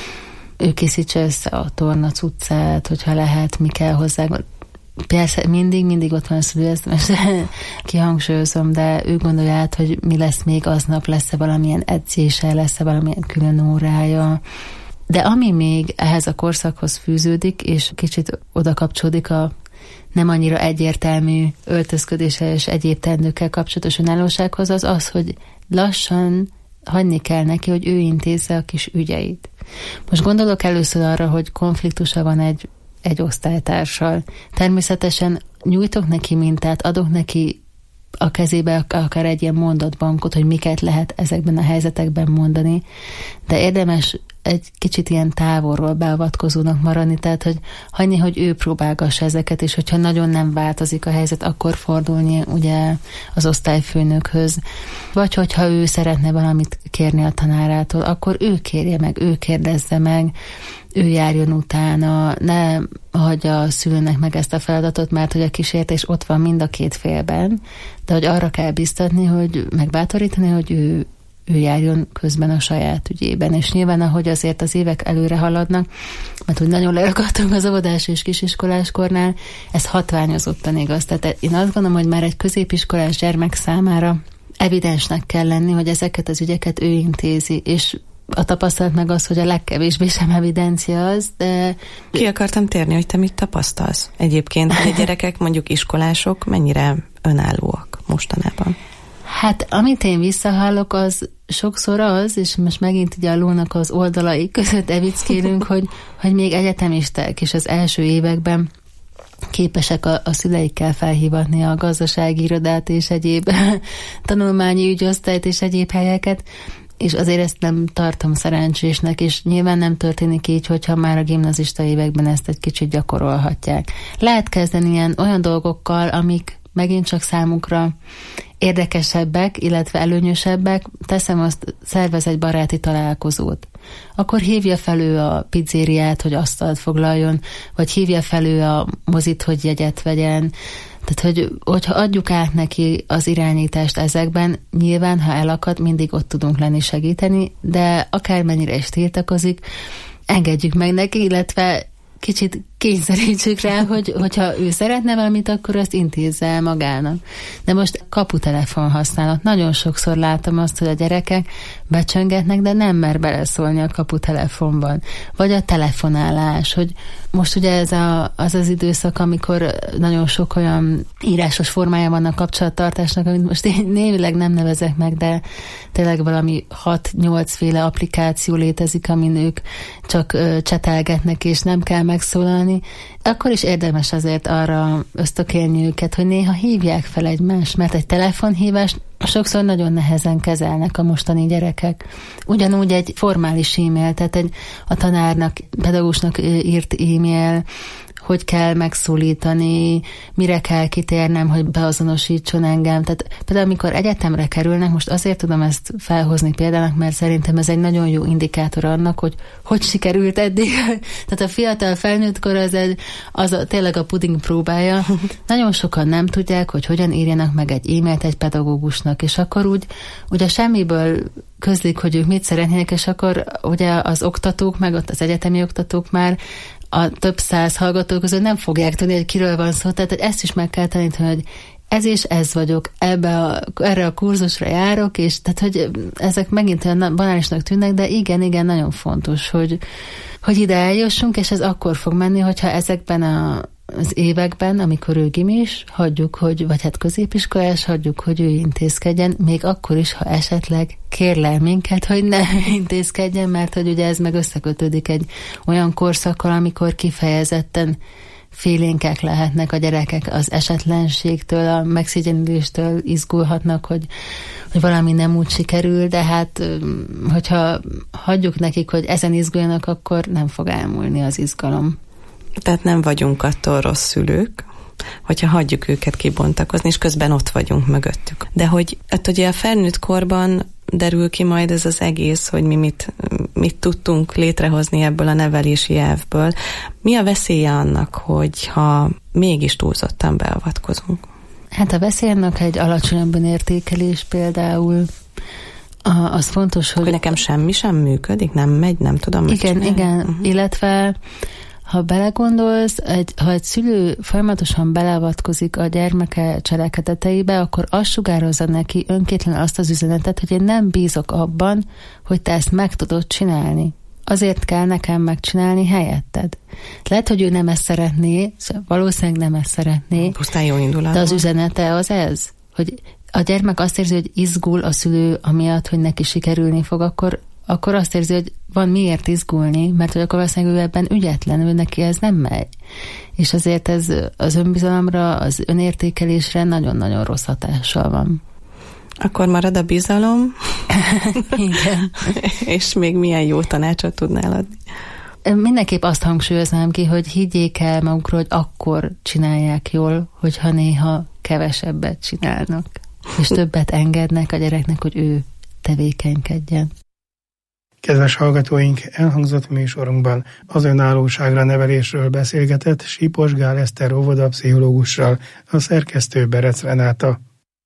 Ő készítse össze a torna cuccát, hogyha lehet, mi kell hozzá. Persze mindig ott van a szülő, ezt most kihangsúlyozom, de ő gondolja át, hogy mi lesz még aznap, lesz-e valamilyen edzése, lesz-e valamilyen külön órája. De ami még ehhez a korszakhoz fűződik, és kicsit oda kapcsolódik a nem annyira egyértelmű öltözködéssel és egyéb teendőkkel kapcsolatos önállósághoz, az, hogy lassan hagyni kell neki, hogy ő intézze a kis ügyeit. Most gondolok először arra, hogy konfliktusa van egy osztálytársal. Természetesen nyújtok neki mintát, adok neki a kezébe akár egy ilyen mondatbankot, hogy miket lehet ezekben a helyzetekben mondani, de érdemes egy kicsit ilyen távolról beavatkozónak maradni, tehát hogy hagyni, hogy ő próbálgassa ezeket, és hogyha nagyon nem változik a helyzet, akkor fordulni ugye az osztályfőnökhöz. Vagy hogyha ő szeretne valamit kérni a tanárától, akkor ő kérje meg, ő kérdezze meg, ő járjon utána, ne hagyja a szülőnek meg ezt a feladatot, mert hogy a kísértés ott van mind a két félben, de hogy arra kell biztatni, hogy megbátorítani, hogy ő járjon közben a saját ügyében. És nyilván, ahogy azért az évek előre haladnak, mert hogy nagyon leragadtunk az óvodás és kisiskoláskornál, ez hatványozottan igaz. Tehát én azt gondolom, hogy már egy középiskolás gyermek számára evidensnek kell lenni, hogy ezeket az ügyeket ő intézi, és a tapasztalat meg az, hogy a legkevésbé sem evidencia az, de... Ki akartam térni, hogy te mit tapasztalsz egyébként, hogy a gyerekek, mondjuk iskolások mennyire önállóak mostanában? Hát, amit én visszahallok, az sokszor az, és most megint ugye a lónak az oldalai között evickélünk, hogy még egyetemisták is az első években képesek a szüleikkel felhívatni a gazdasági irodát és egyéb tanulmányi ügyosztályt és egyéb helyeket, és azért ezt nem tartom szerencsésnek, és nyilván nem történik így, hogyha már a gimnazista években ezt egy kicsit gyakorolhatják. Lehet kezdeni ilyen olyan dolgokkal, amik megint csak számukra érdekesebbek, illetve előnyösebbek. Teszem azt, szervez egy baráti találkozót. Akkor hívja fel ő a pizzériát, hogy asztalt foglaljon, vagy hívja fel ő a mozit, hogy jegyet vegyen. Tehát, hogyha adjuk át neki az irányítást ezekben, nyilván, ha elakad, mindig ott tudunk lenni, segíteni, de akármennyire is tiltakozik, engedjük meg neki, illetve kicsit kényszerítsük rá, hogyha ő szeretne valamit, akkor azt intézze el magának. De most kaputelefon használat. Nagyon sokszor látom azt, hogy a gyerekek becsöngetnek, de nem mer beleszólni a kaputelefonban. Vagy a telefonálás, hogy most ugye ez az időszak, amikor nagyon sok olyan írásos formája van a kapcsolattartásnak, amit most én névileg nem nevezek meg, de tényleg valami 6-8 féle applikáció létezik, amin ők csak csetelgetnek, és nem kell megszólalni, akkor is érdemes azért arra ösztökélni őket, hogy néha hívják fel egymást, mert egy telefonhívást sokszor nagyon nehezen kezelnek a mostani gyerekek. Ugyanúgy egy formális e-mail, tehát a tanárnak, pedagógusnak írt e-mail, hogy kell megszólítani, mire kell kitérnem, hogy beazonosítson engem. Tehát például amikor egyetemre kerülnek, most azért tudom ezt felhozni példának, mert szerintem ez egy nagyon jó indikátor annak, hogy sikerült eddig. Tehát a fiatal felnőttkor az tényleg a puding próbája. Nagyon sokan nem tudják, hogy hogyan írjanak meg egy e-mailt egy pedagógusnak, és akkor úgy a semmiből közlik, hogy ők mit szeretnének, és akkor ugye az oktatók, meg ott az egyetemi oktatók már a több száz hallgató közül nem fogják tudni, hogy kiről van szó. Tehát ezt is meg kell tanítani, hogy ez és ez vagyok, erre a kurzusra járok, és tehát, hogy ezek megint olyan banálisnak tűnnek, de igen, nagyon fontos, hogy ide eljussunk, és ez akkor fog menni, hogyha ezekben az években, amikor ő gimis, hagyjuk, vagy hát középiskolás, hagyjuk, hogy ő intézkedjen, még akkor is, ha esetleg kérlel minket, hogy ne intézkedjen, mert hogy ugye ez meg összekötődik egy olyan korszakkal, amikor kifejezetten félénkek lehetnek a gyerekek az esetlenségtől, a megszégyenüléstől, izgulhatnak, hogy valami nem úgy sikerül, de hát hogyha hagyjuk nekik, hogy ezen izguljanak, akkor nem fog elmúlni az izgalom. Tehát nem vagyunk attól rossz szülők, hogyha hagyjuk őket kibontakozni, és közben ott vagyunk mögöttük. De hogy ugye a felnőtt korban derül ki majd ez az egész, hogy mi mit tudtunk létrehozni ebből a nevelési elvből. Mi a veszélye annak, hogyha mégis túlzottan beavatkozunk? Hát a veszély annak egy alacsonyabb önértékelés például. Az fontos, hogy nekem semmi sem működik, nem megy, nem tudom. Igen, illetve ha belegondolsz, ha egy szülő folyamatosan beleavatkozik a gyermeke cselekedeteibe, akkor azt sugározza neki önkéntlenül azt az üzenetet, hogy én nem bízok abban, hogy te ezt meg tudod csinálni. Azért kell nekem megcsinálni helyetted. Lehet, hogy ő nem ezt szeretné, valószínűleg nem ezt szeretné. Pusztán jó indulat. De az üzenete az ez, hogy a gyermek azt érzi, hogy izgul a szülő amiatt, hogy neki sikerülni fog, akkor azt érzi, hogy van miért izgulni, mert hogy akkor valószínűleg ő ebben ügyetlen, ő neki ez nem megy. És azért ez az önbizalomra, az önértékelésre nagyon-nagyon rossz hatással van. Akkor marad a bizalom. Igen. És még milyen jó tanácsot tudnál adni? Mindenképp azt hangsúlyoznám ki, hogy higgyék el magukról, hogy akkor csinálják jól, hogyha néha kevesebbet csinálnak. És többet engednek a gyereknek, hogy ő tevékenykedjen. Kedves hallgatóink, elhangzott műsorunkban az önállóságra nevelésről beszélgetett Sipos Gál Eszter óvodapszichológussal, a szerkesztő Berec Renáta.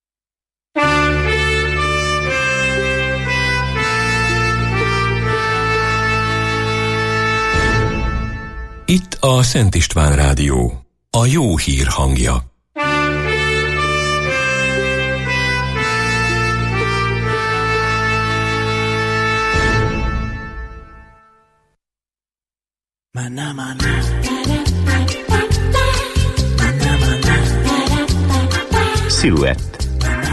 Itt a Szent István Rádió, a jó hír hangja. Sziluett.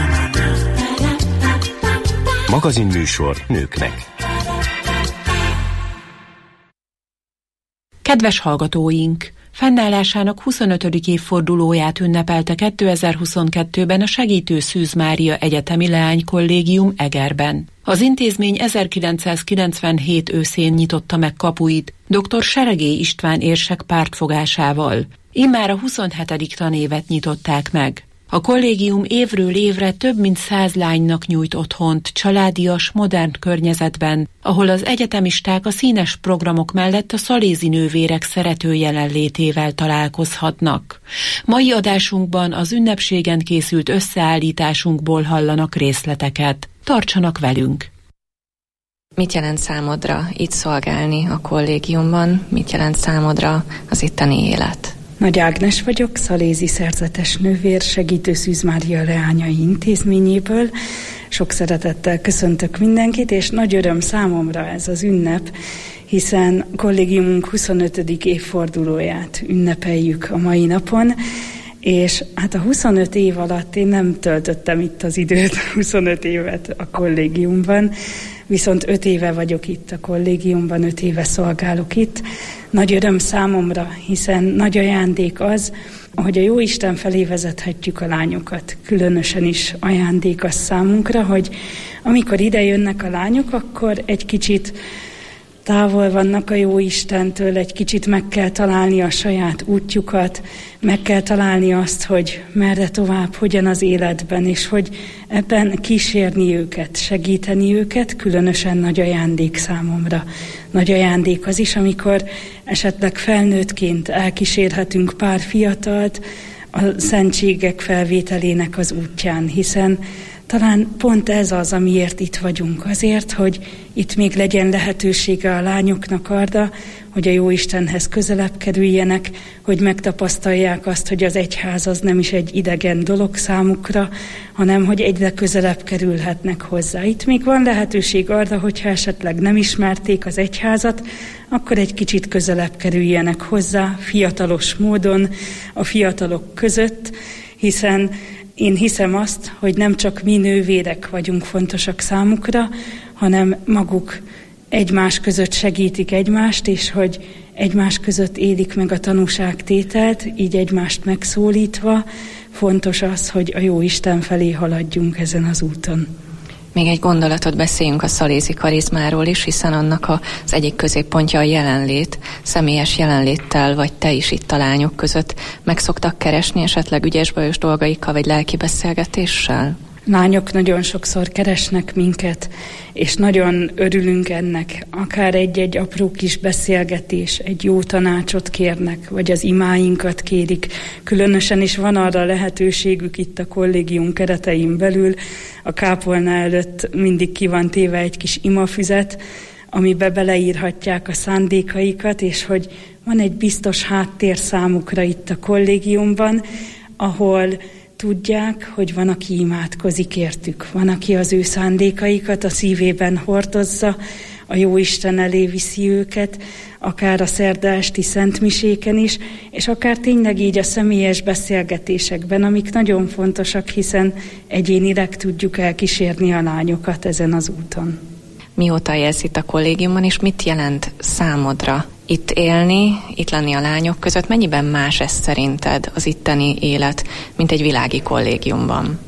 Magazinműsor nőknek. Kedves hallgatóink! Fennállásának 25. évfordulóját ünnepelte 2022-ben a Segítő Szűz Mária Egyetemi Leánykollégium Egerben. Az intézmény 1997 őszén nyitotta meg kapuit dr. Seregély István érsek pártfogásával. Immár a 27. tanévet nyitották meg. A kollégium évről évre több mint 100 lánynak nyújt otthont, családias, modern környezetben, ahol az egyetemisták a színes programok mellett a szalézi nővérek szerető jelenlétével találkozhatnak. Mai adásunkban az ünnepségen készült összeállításunkból hallanak részleteket. Tartsanak velünk! Mit jelent számodra itt szolgálni a kollégiumban? Mit jelent számodra az itteni élet? Nagy Ágnes vagyok, szalézi szerzetes nővér, Segítő Szűz Mária Leányai Intézményéből. Sok szeretettel köszöntök mindenkit, és nagy öröm számomra ez az ünnep, hiszen kollégiumunk 25. évfordulóját ünnepeljük a mai napon, és hát a 25 év alatt én nem töltöttem itt az időt, 25 évet a kollégiumban, viszont 5 éve vagyok itt a kollégiumban, 5 éve szolgálok itt. Nagy öröm számomra, hiszen nagy ajándék az, hogy a Jóisten felé vezethetjük a lányokat. Különösen is ajándék az számunkra, hogy amikor ide jönnek a lányok, akkor egy kicsit távol vannak a Jóistentől, egy kicsit meg kell találni a saját útjukat, meg kell találni azt, hogy merre tovább, hogyan az életben, és hogy ebben kísérni őket, segíteni őket, különösen nagy ajándék számomra. Nagy ajándék az is, amikor esetleg felnőttként elkísérhetünk pár fiatalt a szentségek felvételének az útján, hiszen talán pont ez az, amiért itt vagyunk. Azért, hogy itt még legyen lehetősége a lányoknak arra, hogy a Jóistenhez közelebb kerüljenek, hogy megtapasztalják azt, hogy az egyház az nem is egy idegen dolog számukra, hanem hogy egyre közelebb kerülhetnek hozzá. Itt még van lehetőség arra, hogyha esetleg nem ismerték az egyházat, akkor egy kicsit közelebb kerüljenek hozzá, fiatalos módon, a fiatalok között, hiszen én hiszem azt, hogy nem csak mi nővérek vagyunk fontosak számukra, hanem maguk egymás között segítik egymást, és hogy egymás között élik meg a tanúságtételt, így egymást megszólítva. Fontos az, hogy a Jóisten felé haladjunk ezen az úton. Még egy gondolatot beszéljünk a szalézi karizmáról is, hiszen annak az egyik középpontja a jelenlét, személyes jelenléttel, vagy te is itt a lányok között meg szoktak keresni esetleg ügyes-bajos dolgaikkal, vagy lelki beszélgetéssel? Lányok nagyon sokszor keresnek minket, és nagyon örülünk ennek. Akár egy-egy apró kis beszélgetés, egy jó tanácsot kérnek, vagy az imáinkat kérik. Különösen is van arra lehetőségük itt a kollégium keretein belül. A kápolna előtt mindig ki van téve egy kis imafüzet, amibe beleírhatják a szándékaikat, és hogy van egy biztos háttér számukra itt a kollégiumban, ahol tudják, hogy van, aki imádkozik értük, van, aki az ő szándékaikat a szívében hordozza, a Jóisten elé viszi őket, akár a szerda esti szentmiséken is, és akár tényleg így a személyes beszélgetésekben, amik nagyon fontosak, hiszen egyénileg tudjuk elkísérni a lányokat ezen az úton. Mióta élsz itt a kollégiumban, és mit jelent számodra itt élni, itt lenni a lányok között? Mennyiben más ez szerinted az itteni élet, mint egy világi kollégiumban?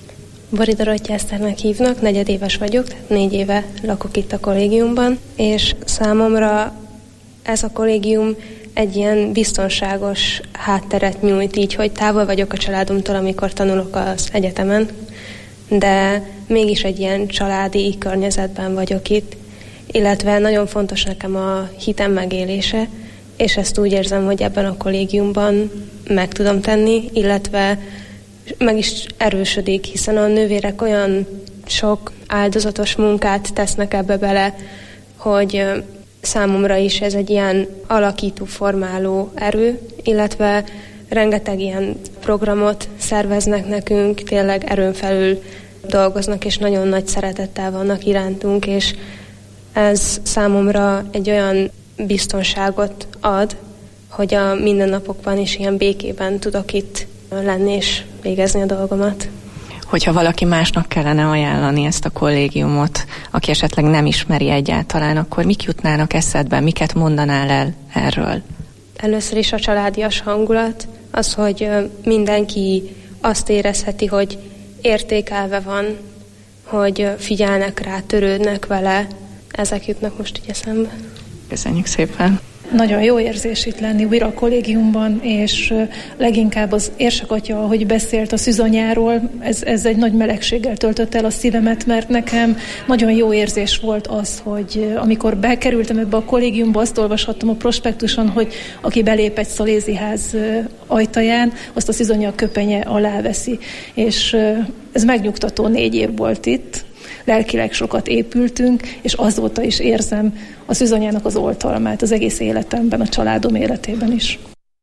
Bori Dorottya Eszternek hívnak, 4 éves vagyok, 4 éve lakok itt a kollégiumban, és számomra ez a kollégium egy ilyen biztonságos hátteret nyújt, így, hogy távol vagyok a családomtól, amikor tanulok az egyetemen, de mégis egy ilyen családi környezetben vagyok itt, illetve nagyon fontos nekem a hitem megélése, és ezt úgy érzem, hogy ebben a kollégiumban meg tudom tenni, illetve meg is erősödik, hiszen a nővérek olyan sok áldozatos munkát tesznek ebbe bele, hogy számomra is ez egy ilyen alakító, formáló erő, illetve rengeteg ilyen programot szerveznek nekünk, tényleg erőn felül dolgoznak, és nagyon nagy szeretettel vannak irántunk, és ez számomra egy olyan biztonságot ad, hogy a mindennapokban is ilyen békében tudok itt lenni és végezni a dolgomat. Hogyha valaki másnak kellene ajánlani ezt a kollégiumot, aki esetleg nem ismeri egyáltalán, akkor mik jutnának eszedbe, miket mondanál el erről? Először is a családias hangulat, az, hogy mindenki azt érezheti, hogy értékelve van, hogy figyelnek rá, törődnek vele. Ezek jutnak most így eszembe. Köszönjük szépen! Nagyon jó érzés itt lenni újra a kollégiumban, és leginkább az érsekatya, ahogy beszélt a szűzanyáról, ez egy nagy melegséggel töltött el a szívemet, mert nekem nagyon jó érzés volt az, hogy amikor bekerültem ebbe a kollégiumba, azt olvashattam a prospektuson, hogy aki belép egy szaléziház ajtaján, azt a szűzanya köpenye alá veszi. És ez megnyugtató 4 év volt itt, lelkileg sokat épültünk, és azóta is érzem a szűzanyának az oltalmát az egész életemben, a családom életében is.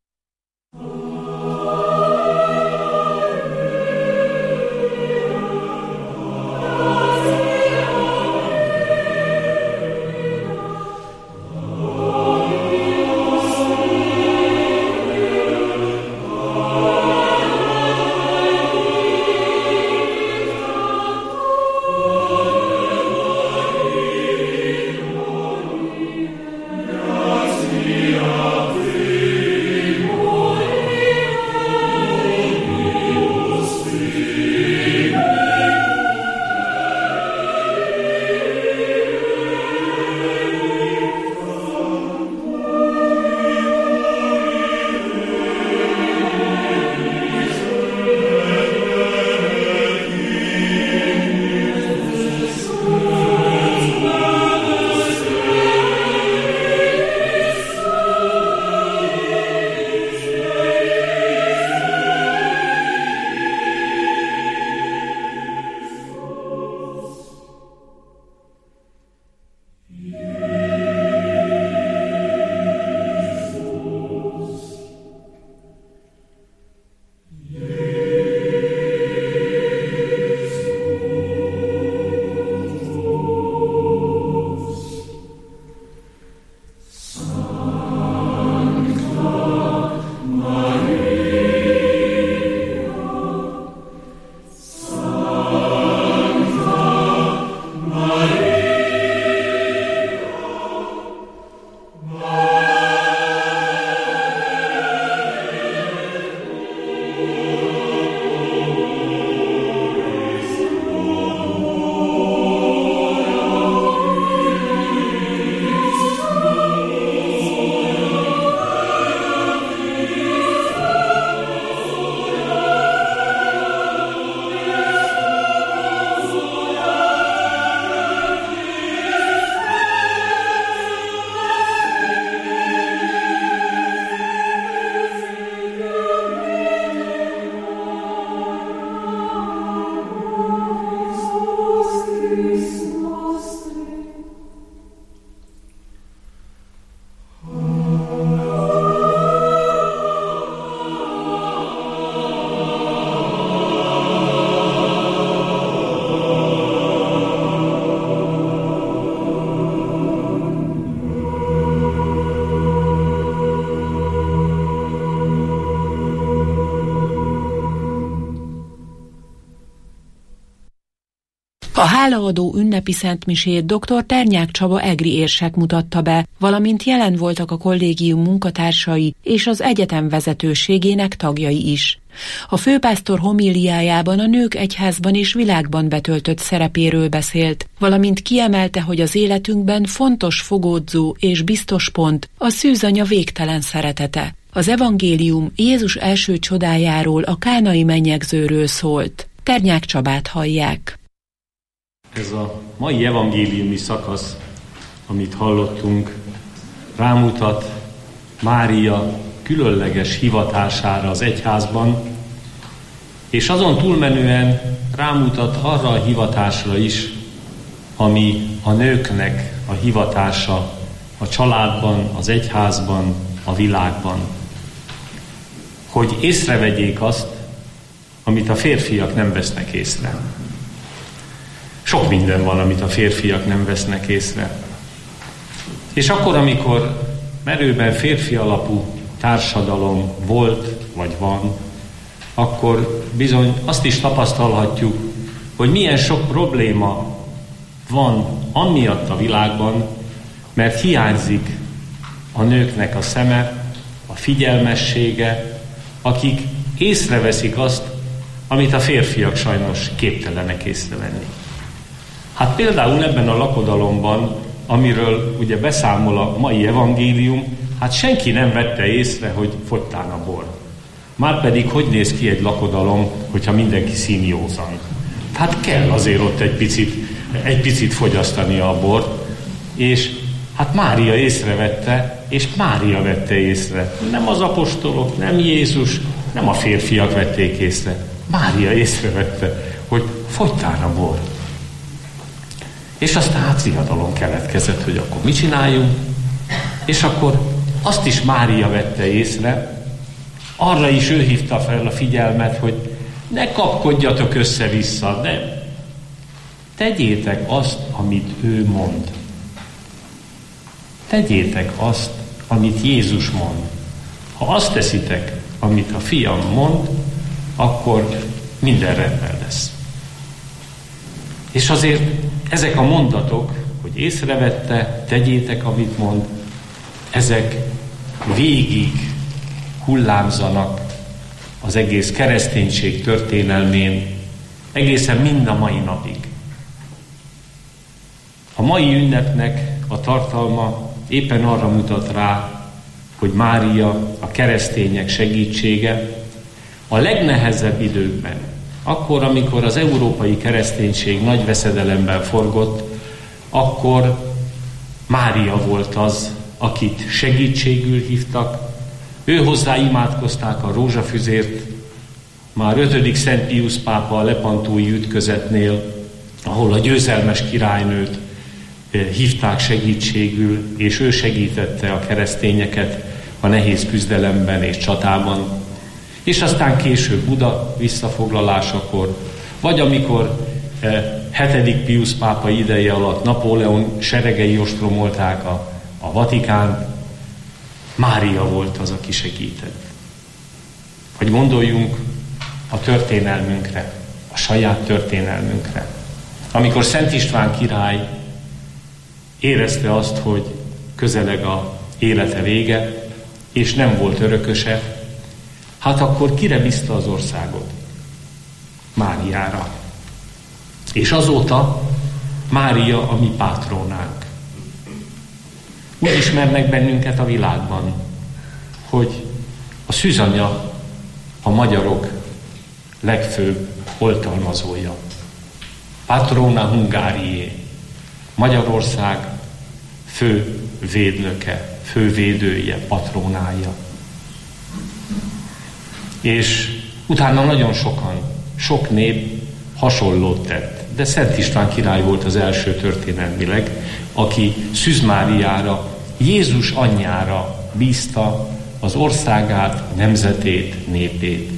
A hálaadó ünnepi szentmisét dr. Ternyák Csaba egri érsek mutatta be, valamint jelen voltak a kollégium munkatársai és az egyetem vezetőségének tagjai is. A főpásztor homíliájában a nők egyházban és világban betöltött szerepéről beszélt, valamint kiemelte, hogy az életünkben fontos fogódzó és biztos pont a szűzanya végtelen szeretete. Az evangélium Jézus első csodájáról, a kánai mennyegzőről szólt. Ternyák Csabát hallják. Ez a mai evangéliumi szakasz, amit hallottunk, rámutat Mária különleges hivatására az egyházban, és azon túlmenően rámutat arra a hivatásra is, ami a nőknek a hivatása a családban, az egyházban, a világban. Hogy észrevegyék azt, amit a férfiak nem vesznek észre. Sok minden van, amit a férfiak nem vesznek észre. És akkor, amikor merőben férfi alapú társadalom volt, vagy van, akkor bizony azt is tapasztalhatjuk, hogy milyen sok probléma van amiatt a világban, mert hiányzik a nőknek a szeme, a figyelmessége, akik észreveszik azt, amit a férfiak sajnos képtelenek észrevenni. Hát például ebben a lakodalomban, amiről ugye beszámol a mai evangélium, hát senki nem vette észre, hogy fogytán a bor. Márpedig hogy néz ki egy lakodalom, hogyha mindenki színjózan? Hát kell azért ott egy picit fogyasztani a bort, és hát Mária észrevette, és Mária vette észre. Nem az apostolok, nem Jézus, nem a férfiak vették észre. Mária észrevette, hogy fogytán a bor. És aztán hát zigadalom keletkezett, hogy akkor mit csináljunk, és akkor azt is Mária vette észre, arra is ő hívta fel a figyelmet, hogy ne kapkodjatok össze-vissza, de tegyétek azt, amit ő mond. Tegyétek azt, amit Jézus mond. Ha azt teszitek, amit a fiam mond, akkor minden rendben lesz. És azért ezek a mondatok, hogy észrevette, tegyétek, amit mond, ezek végig hullámzanak az egész kereszténység történelmén, egészen mind a mai napig. A mai ünnepnek a tartalma éppen arra mutat rá, hogy Mária, a keresztények segítsége a legnehezebb időkben, akkor, amikor az európai kereszténység nagy veszedelemben forgott, akkor Mária volt az, akit segítségül hívtak. Ő hozzá imádkozták a rózsafüzért, már 5. Szent Piusz pápa a lepantói ütközetnél, ahol a győzelmes királynőt hívták segítségül, és ő segítette a keresztényeket a nehéz küzdelemben és csatában. És aztán később Buda visszafoglalásakor, vagy amikor 7. Piusz pápa ideje alatt Napóleon seregei ostromolták a Vatikánt, Mária volt az, aki segített. Hogy gondoljunk a történelmünkre, a saját történelmünkre. Amikor Szent István király érezte azt, hogy közeleg a élete vége, és nem volt örököse, hát akkor kire bízta az országot? Máriára. És azóta Mária a mi pátrónánk. Úgy ismernek bennünket a világban, hogy a szűzanya a magyarok legfőbb oltalmazója. Patrona Hungarié, Magyarország fő védnöke, fő védője, patrónája. És utána nagyon sokan, sok nép hasonlót tett. De Szent István király volt az első történelmileg, aki Szűz Máriára, Jézus anyjára bízta az országát, nemzetét, népét.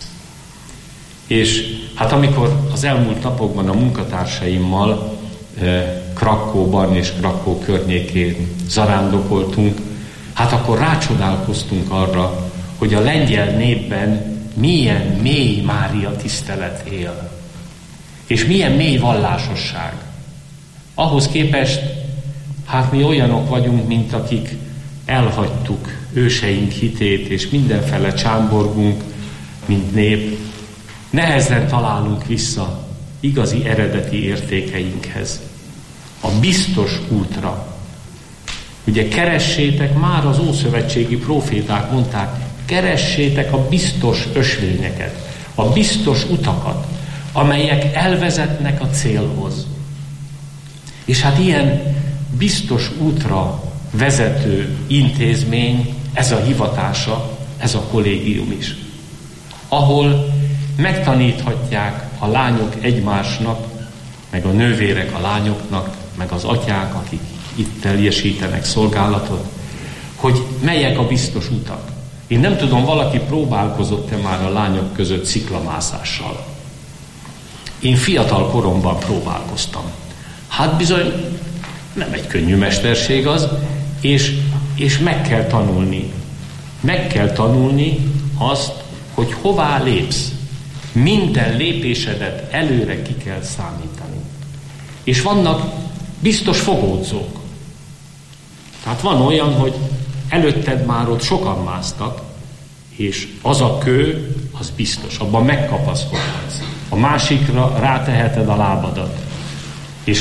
És hát amikor az elmúlt napokban a munkatársaimmal Krakóban és Krakó környékén zarándokoltunk, hát akkor rácsodálkoztunk arra, hogy a lengyel népben milyen mély Mária tisztelet él. És milyen mély vallásosság. Ahhoz képest, hát mi olyanok vagyunk, mint akik elhagytuk őseink hitét, és mindenfele csámborgunk, mint nép. Nehezen találunk vissza igazi eredeti értékeinkhez. A biztos útra. Ugye keressétek, már az ószövetségi próféták mondták, keressétek a biztos ösvényeket, a biztos utakat, amelyek elvezetnek a célhoz. És hát ilyen biztos útra vezető intézmény, ez a hivatása, ez a kollégium is. Ahol megtaníthatják a lányok egymásnak, meg a nővérek a lányoknak, meg az atyák, akik itt teljesítenek szolgálatot, hogy melyek a biztos utak. Én nem tudom, valaki próbálkozott-e már a lányok között sziklamászással. Én fiatal koromban próbálkoztam. Hát bizony nem egy könnyű mesterség az, és meg kell tanulni. Meg kell tanulni azt, hogy hová lépsz. Minden lépésedet előre ki kell számítani. És vannak biztos fogódzók. Tehát van olyan, hogy előtted már ott sokan másztak, és az a kő, az biztos, abban megkapaszkodhatsz. A másikra ráteheted a lábadat. És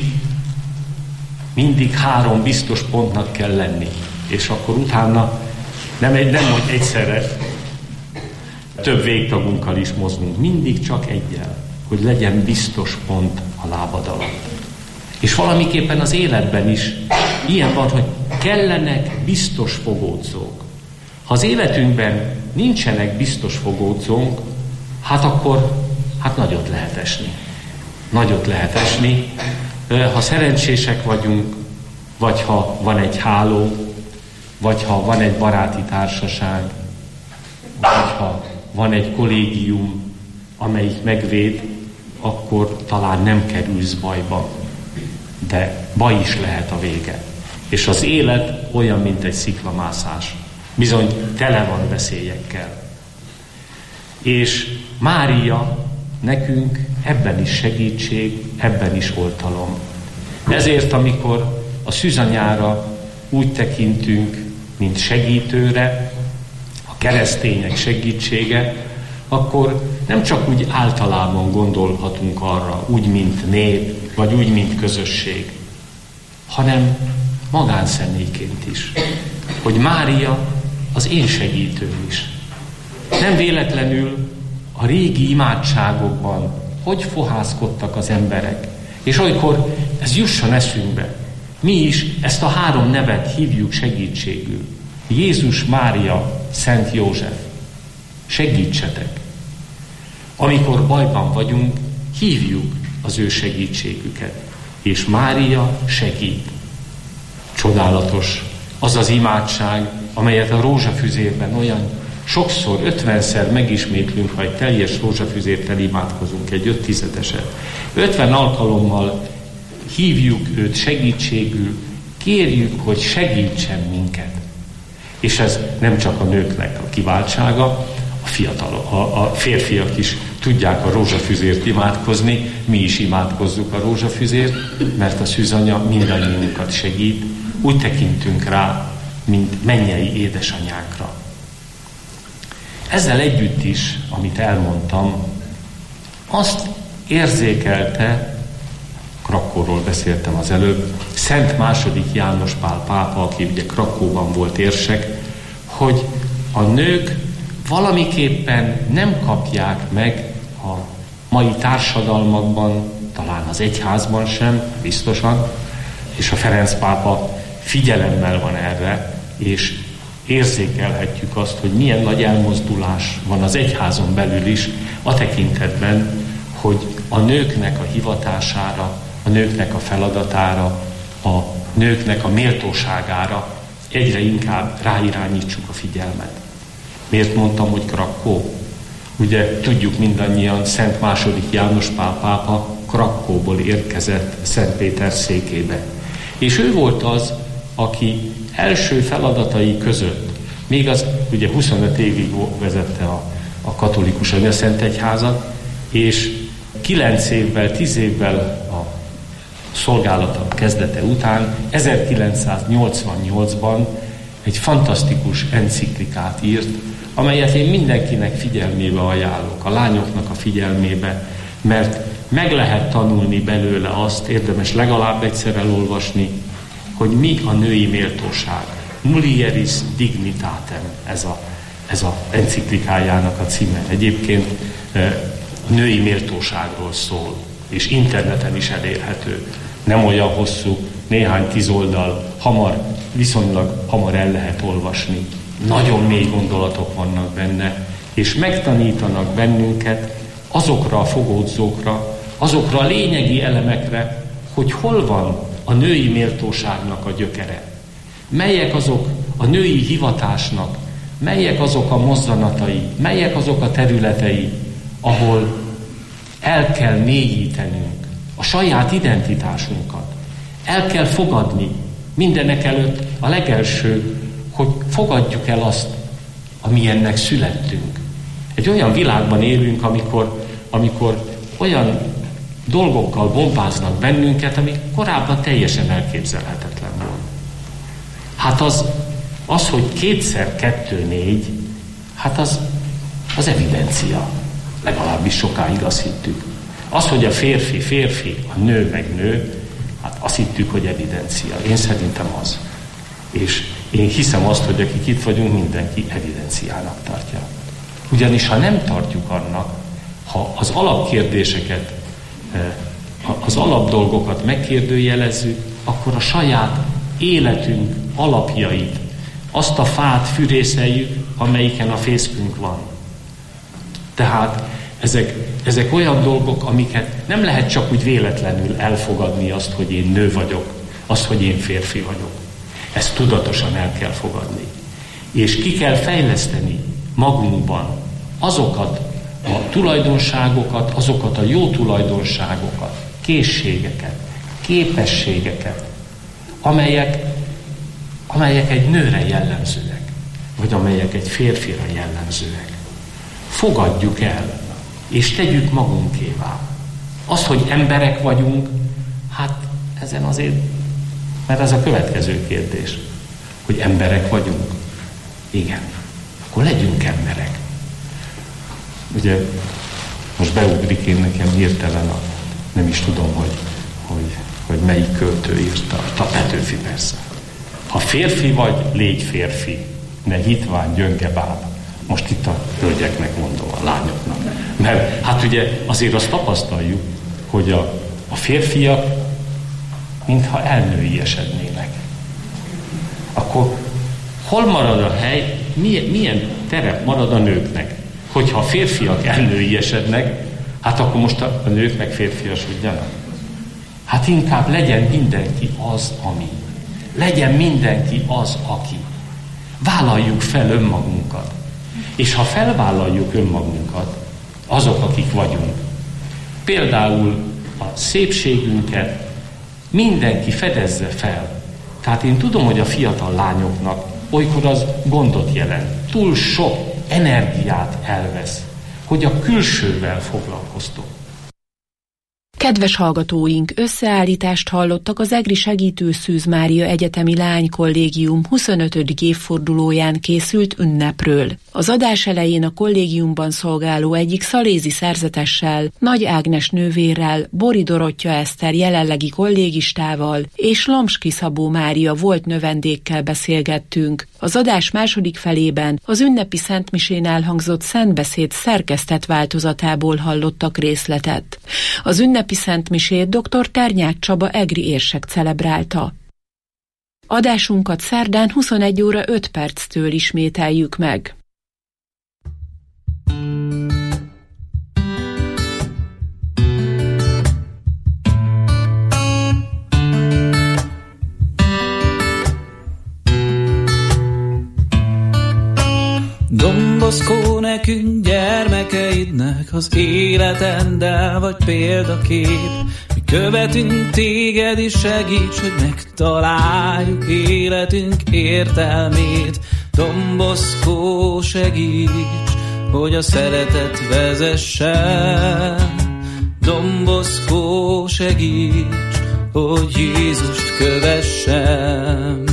mindig 3 biztos pontnak kell lenni. És akkor utána nem hogy egyszerre több végtagunkkal is mozgunk, mindig csak egyel, hogy legyen biztos pont a lábad alatt. És valamiképpen az életben is ilyen van, hogy kellenek biztos fogódzók. Ha az életünkben nincsenek biztos fogódzónk, akkor nagyot lehet esni. Nagyot lehet esni. Ha szerencsések vagyunk, vagy ha van egy háló, vagy ha van egy baráti társaság, vagy ha van egy kollégium, amelyik megvéd, akkor talán nem kerülsz bajba. De baj is lehet a vége. És az élet olyan, mint egy sziklamászás. Bizony tele van veszélyekkel. És Mária nekünk ebben is segítség, ebben is oltalom. Ezért, amikor a szűzanyára úgy tekintünk, mint segítőre, a keresztények segítsége, akkor nem csak úgy általában gondolhatunk arra, úgy, mint nép, vagy úgy, mint közösség, hanem magánszemélyként is, hogy Mária az én segítőm is. Nem véletlenül a régi imádságokban hogy fohászkodtak az emberek, és olykor ez jusson eszünkbe. Mi is ezt a 3 nevet hívjuk segítségül. Jézus, Mária, Szent József. Segítsetek! Amikor bajban vagyunk, hívjuk az ő segítségüket. És Mária segít. Csodálatos az az imádság, amelyet a rózsafüzérben olyan sokszor, 50-szer megismétlünk, ha egy teljes rózsafüzértel imádkozunk, egy 5/10-eset. 50 alkalommal hívjuk őt segítségül, kérjük, hogy segítsen minket. És ez nem csak a nőknek a kiváltsága, a férfiak is tudják a rózsafüzért imádkozni, mi is imádkozzuk a rózsafüzért, mert a szűzanya mindannyiunkat segít, úgy tekintünk rá, mint mennyei édesanyánkra. Ezzel együtt is, amit elmondtam, azt érzékelte, Krakkóról beszéltem az előbb, Szent II. János Pál pápa, aki ugye Krakkóban volt érsek, hogy a nők valamiképpen nem kapják meg a mai társadalmakban, talán az egyházban sem, biztosan, és a Ferenc pápa figyelemmel van erre, és érzékelhetjük azt, hogy milyen nagy elmozdulás van az egyházon belül is a tekintetben, hogy a nőknek a hivatására, a nőknek a feladatára, a nőknek a méltóságára egyre inkább ráirányítsuk a figyelmet. Miért mondtam, hogy Krakkó? Ugye tudjuk mindannyian, Szent II. János Pál pápa Krakkóból érkezett Szent Péter székébe. És ő volt az, aki első feladatai között, még az ugye 25 évig vezette a katolikus anyaszentegyházat, és 9 évvel, 10 évvel a szolgálata kezdete után 1988-ban egy fantasztikus enciklikát írt, amelyet én mindenkinek figyelmébe ajánlok, a lányoknak a figyelmébe, mert meg lehet tanulni belőle azt, érdemes legalább egyszer elolvasni, hogy mi a női méltóság. Mulieris dignitatem, ez a enciklikájának a címe. Egyébként a női méltóságról szól, és interneten is elérhető. Nem olyan hosszú, néhány 10 oldal, viszonylag hamar el lehet olvasni. Nagyon mély gondolatok vannak benne, és megtanítanak bennünket azokra a fogódzókra, azokra a lényegi elemekre, hogy hol van a női méltóságnak a gyökere. Melyek azok a női hivatásnak, melyek azok a mozzanatai, melyek azok a területei, ahol el kell mélyítenünk a saját identitásunkat. El kell fogadni mindenek előtt a legelső, hogy fogadjuk el azt, amilyennek születtünk. Egy olyan világban élünk, amikor olyan dolgokkal bombáznak bennünket, ami korábban teljesen elképzelhetetlen volt. Hát az Az, hogy 2x2 4, hát az evidencia. Legalábbis sokáig azt hittük. Az, hogy a férfi férfi, a nő meg nő, hát azt hittük, hogy evidencia. Én szerintem az. És én hiszem azt, hogy akik itt vagyunk, mindenki evidenciának tartja. Ugyanis ha nem tartjuk annak, ha az alapkérdéseket, az alapdolgokat megkérdőjelezzük, akkor a saját életünk alapjait, azt a fát fűrészeljük, amelyiken a fészkünk van. Tehát ezek olyan dolgok, amiket nem lehet csak úgy véletlenül elfogadni, azt, hogy én nő vagyok, azt, hogy én férfi vagyok. Ezt tudatosan el kell fogadni. És ki kell fejleszteni magunkban azokat a tulajdonságokat, azokat a jó tulajdonságokat, készségeket, képességeket, amelyek egy nőre jellemzőek, vagy amelyek egy férfira jellemzőek. Fogadjuk el, és tegyük magunkévá. Az, hogy emberek vagyunk, hát ezen azért, mert ez a következő kérdés, hogy emberek vagyunk. Igen, akkor legyünk emberek. Ugye, most beugrik én nekem hirtelen nem is tudom, hogy melyik költő írta, a Petőfi persze. Ha férfi vagy, légy férfi, ne hitván gyönge báb. Most itt a hölgyeknek mondom, a lányoknak. Mert hát ugye azért azt tapasztaljuk, hogy a férfiak mintha elnőiesednének. Akkor hol marad a hely, milyen terep marad a nőknek? Hogyha a férfiak elnőiesednek, hát akkor most a nők meg férfiasodjanak. Hát inkább legyen mindenki az, ami. Legyen mindenki az, aki. Vállaljuk fel önmagunkat. És ha felvállaljuk önmagunkat, azok, akik vagyunk, például a szépségünket mindenki fedezze fel. Tehát én tudom, hogy a fiatal lányoknak olykor az gondot jelent. Túl sok energiát elvesz, hogy a külsővel foglalkoztok. Kedves hallgatóink, összeállítást hallottak az Egri Segítő Szűz Mária Egyetemi Lánykollégium 25. évfordulóján készült ünnepről. Az adás elején a kollégiumban szolgáló egyik szalézi szerzetessel, Nagy Ágnes nővérrel, Bori Dorottya Eszter jelenlegi kollégistával és Lomski Szabó Mária volt növendékkel beszélgettünk. Az adás második felében az ünnepi szentmisén elhangzott szentbeszéd szerkesztett változatából hallottak részletet. Az ünnepi szentmisét dr. Ternyák Csaba egri érsek celebrálta. Adásunkat szerdán 21 óra 5 perctől ismételjük meg. Dombozkó nekünk gyermekeidnek az életendel vagy példakép. Mi követünk téged és segíts, hogy megtaláljuk életünk értelmét. Dombozkó segíts, hogy a szeretet vezessen. Dombozkó segíts, hogy Jézust kövessen.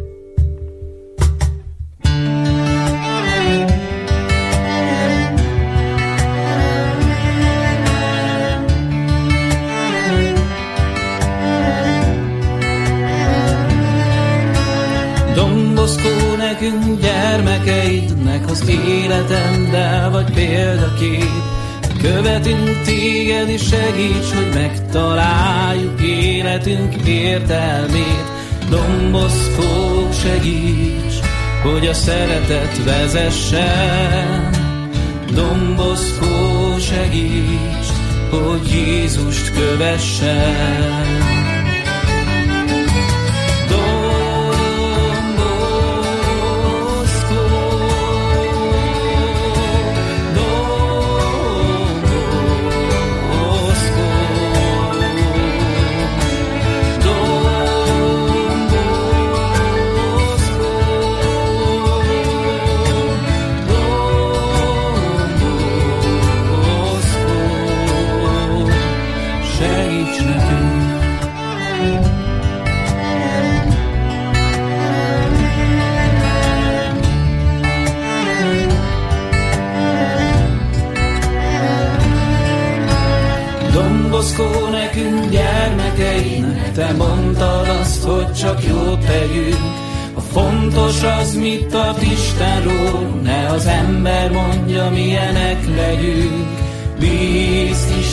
Dombozkó nekünk gyermekeidnek az életendel vagy példakép. Követünk téged és segíts, hogy megtaláljuk életünk értelmét. Dombozkó segíts, hogy a szeretet vezessen. Dombozkó segíts, hogy Jézust kövessen. Rosszkó nekünk, gyermekeidnek, te mondtad azt, hogy csak jót tegyünk. A fontos az, mit tart Istenről, ne az ember mondja, milyenek legyünk. Bízz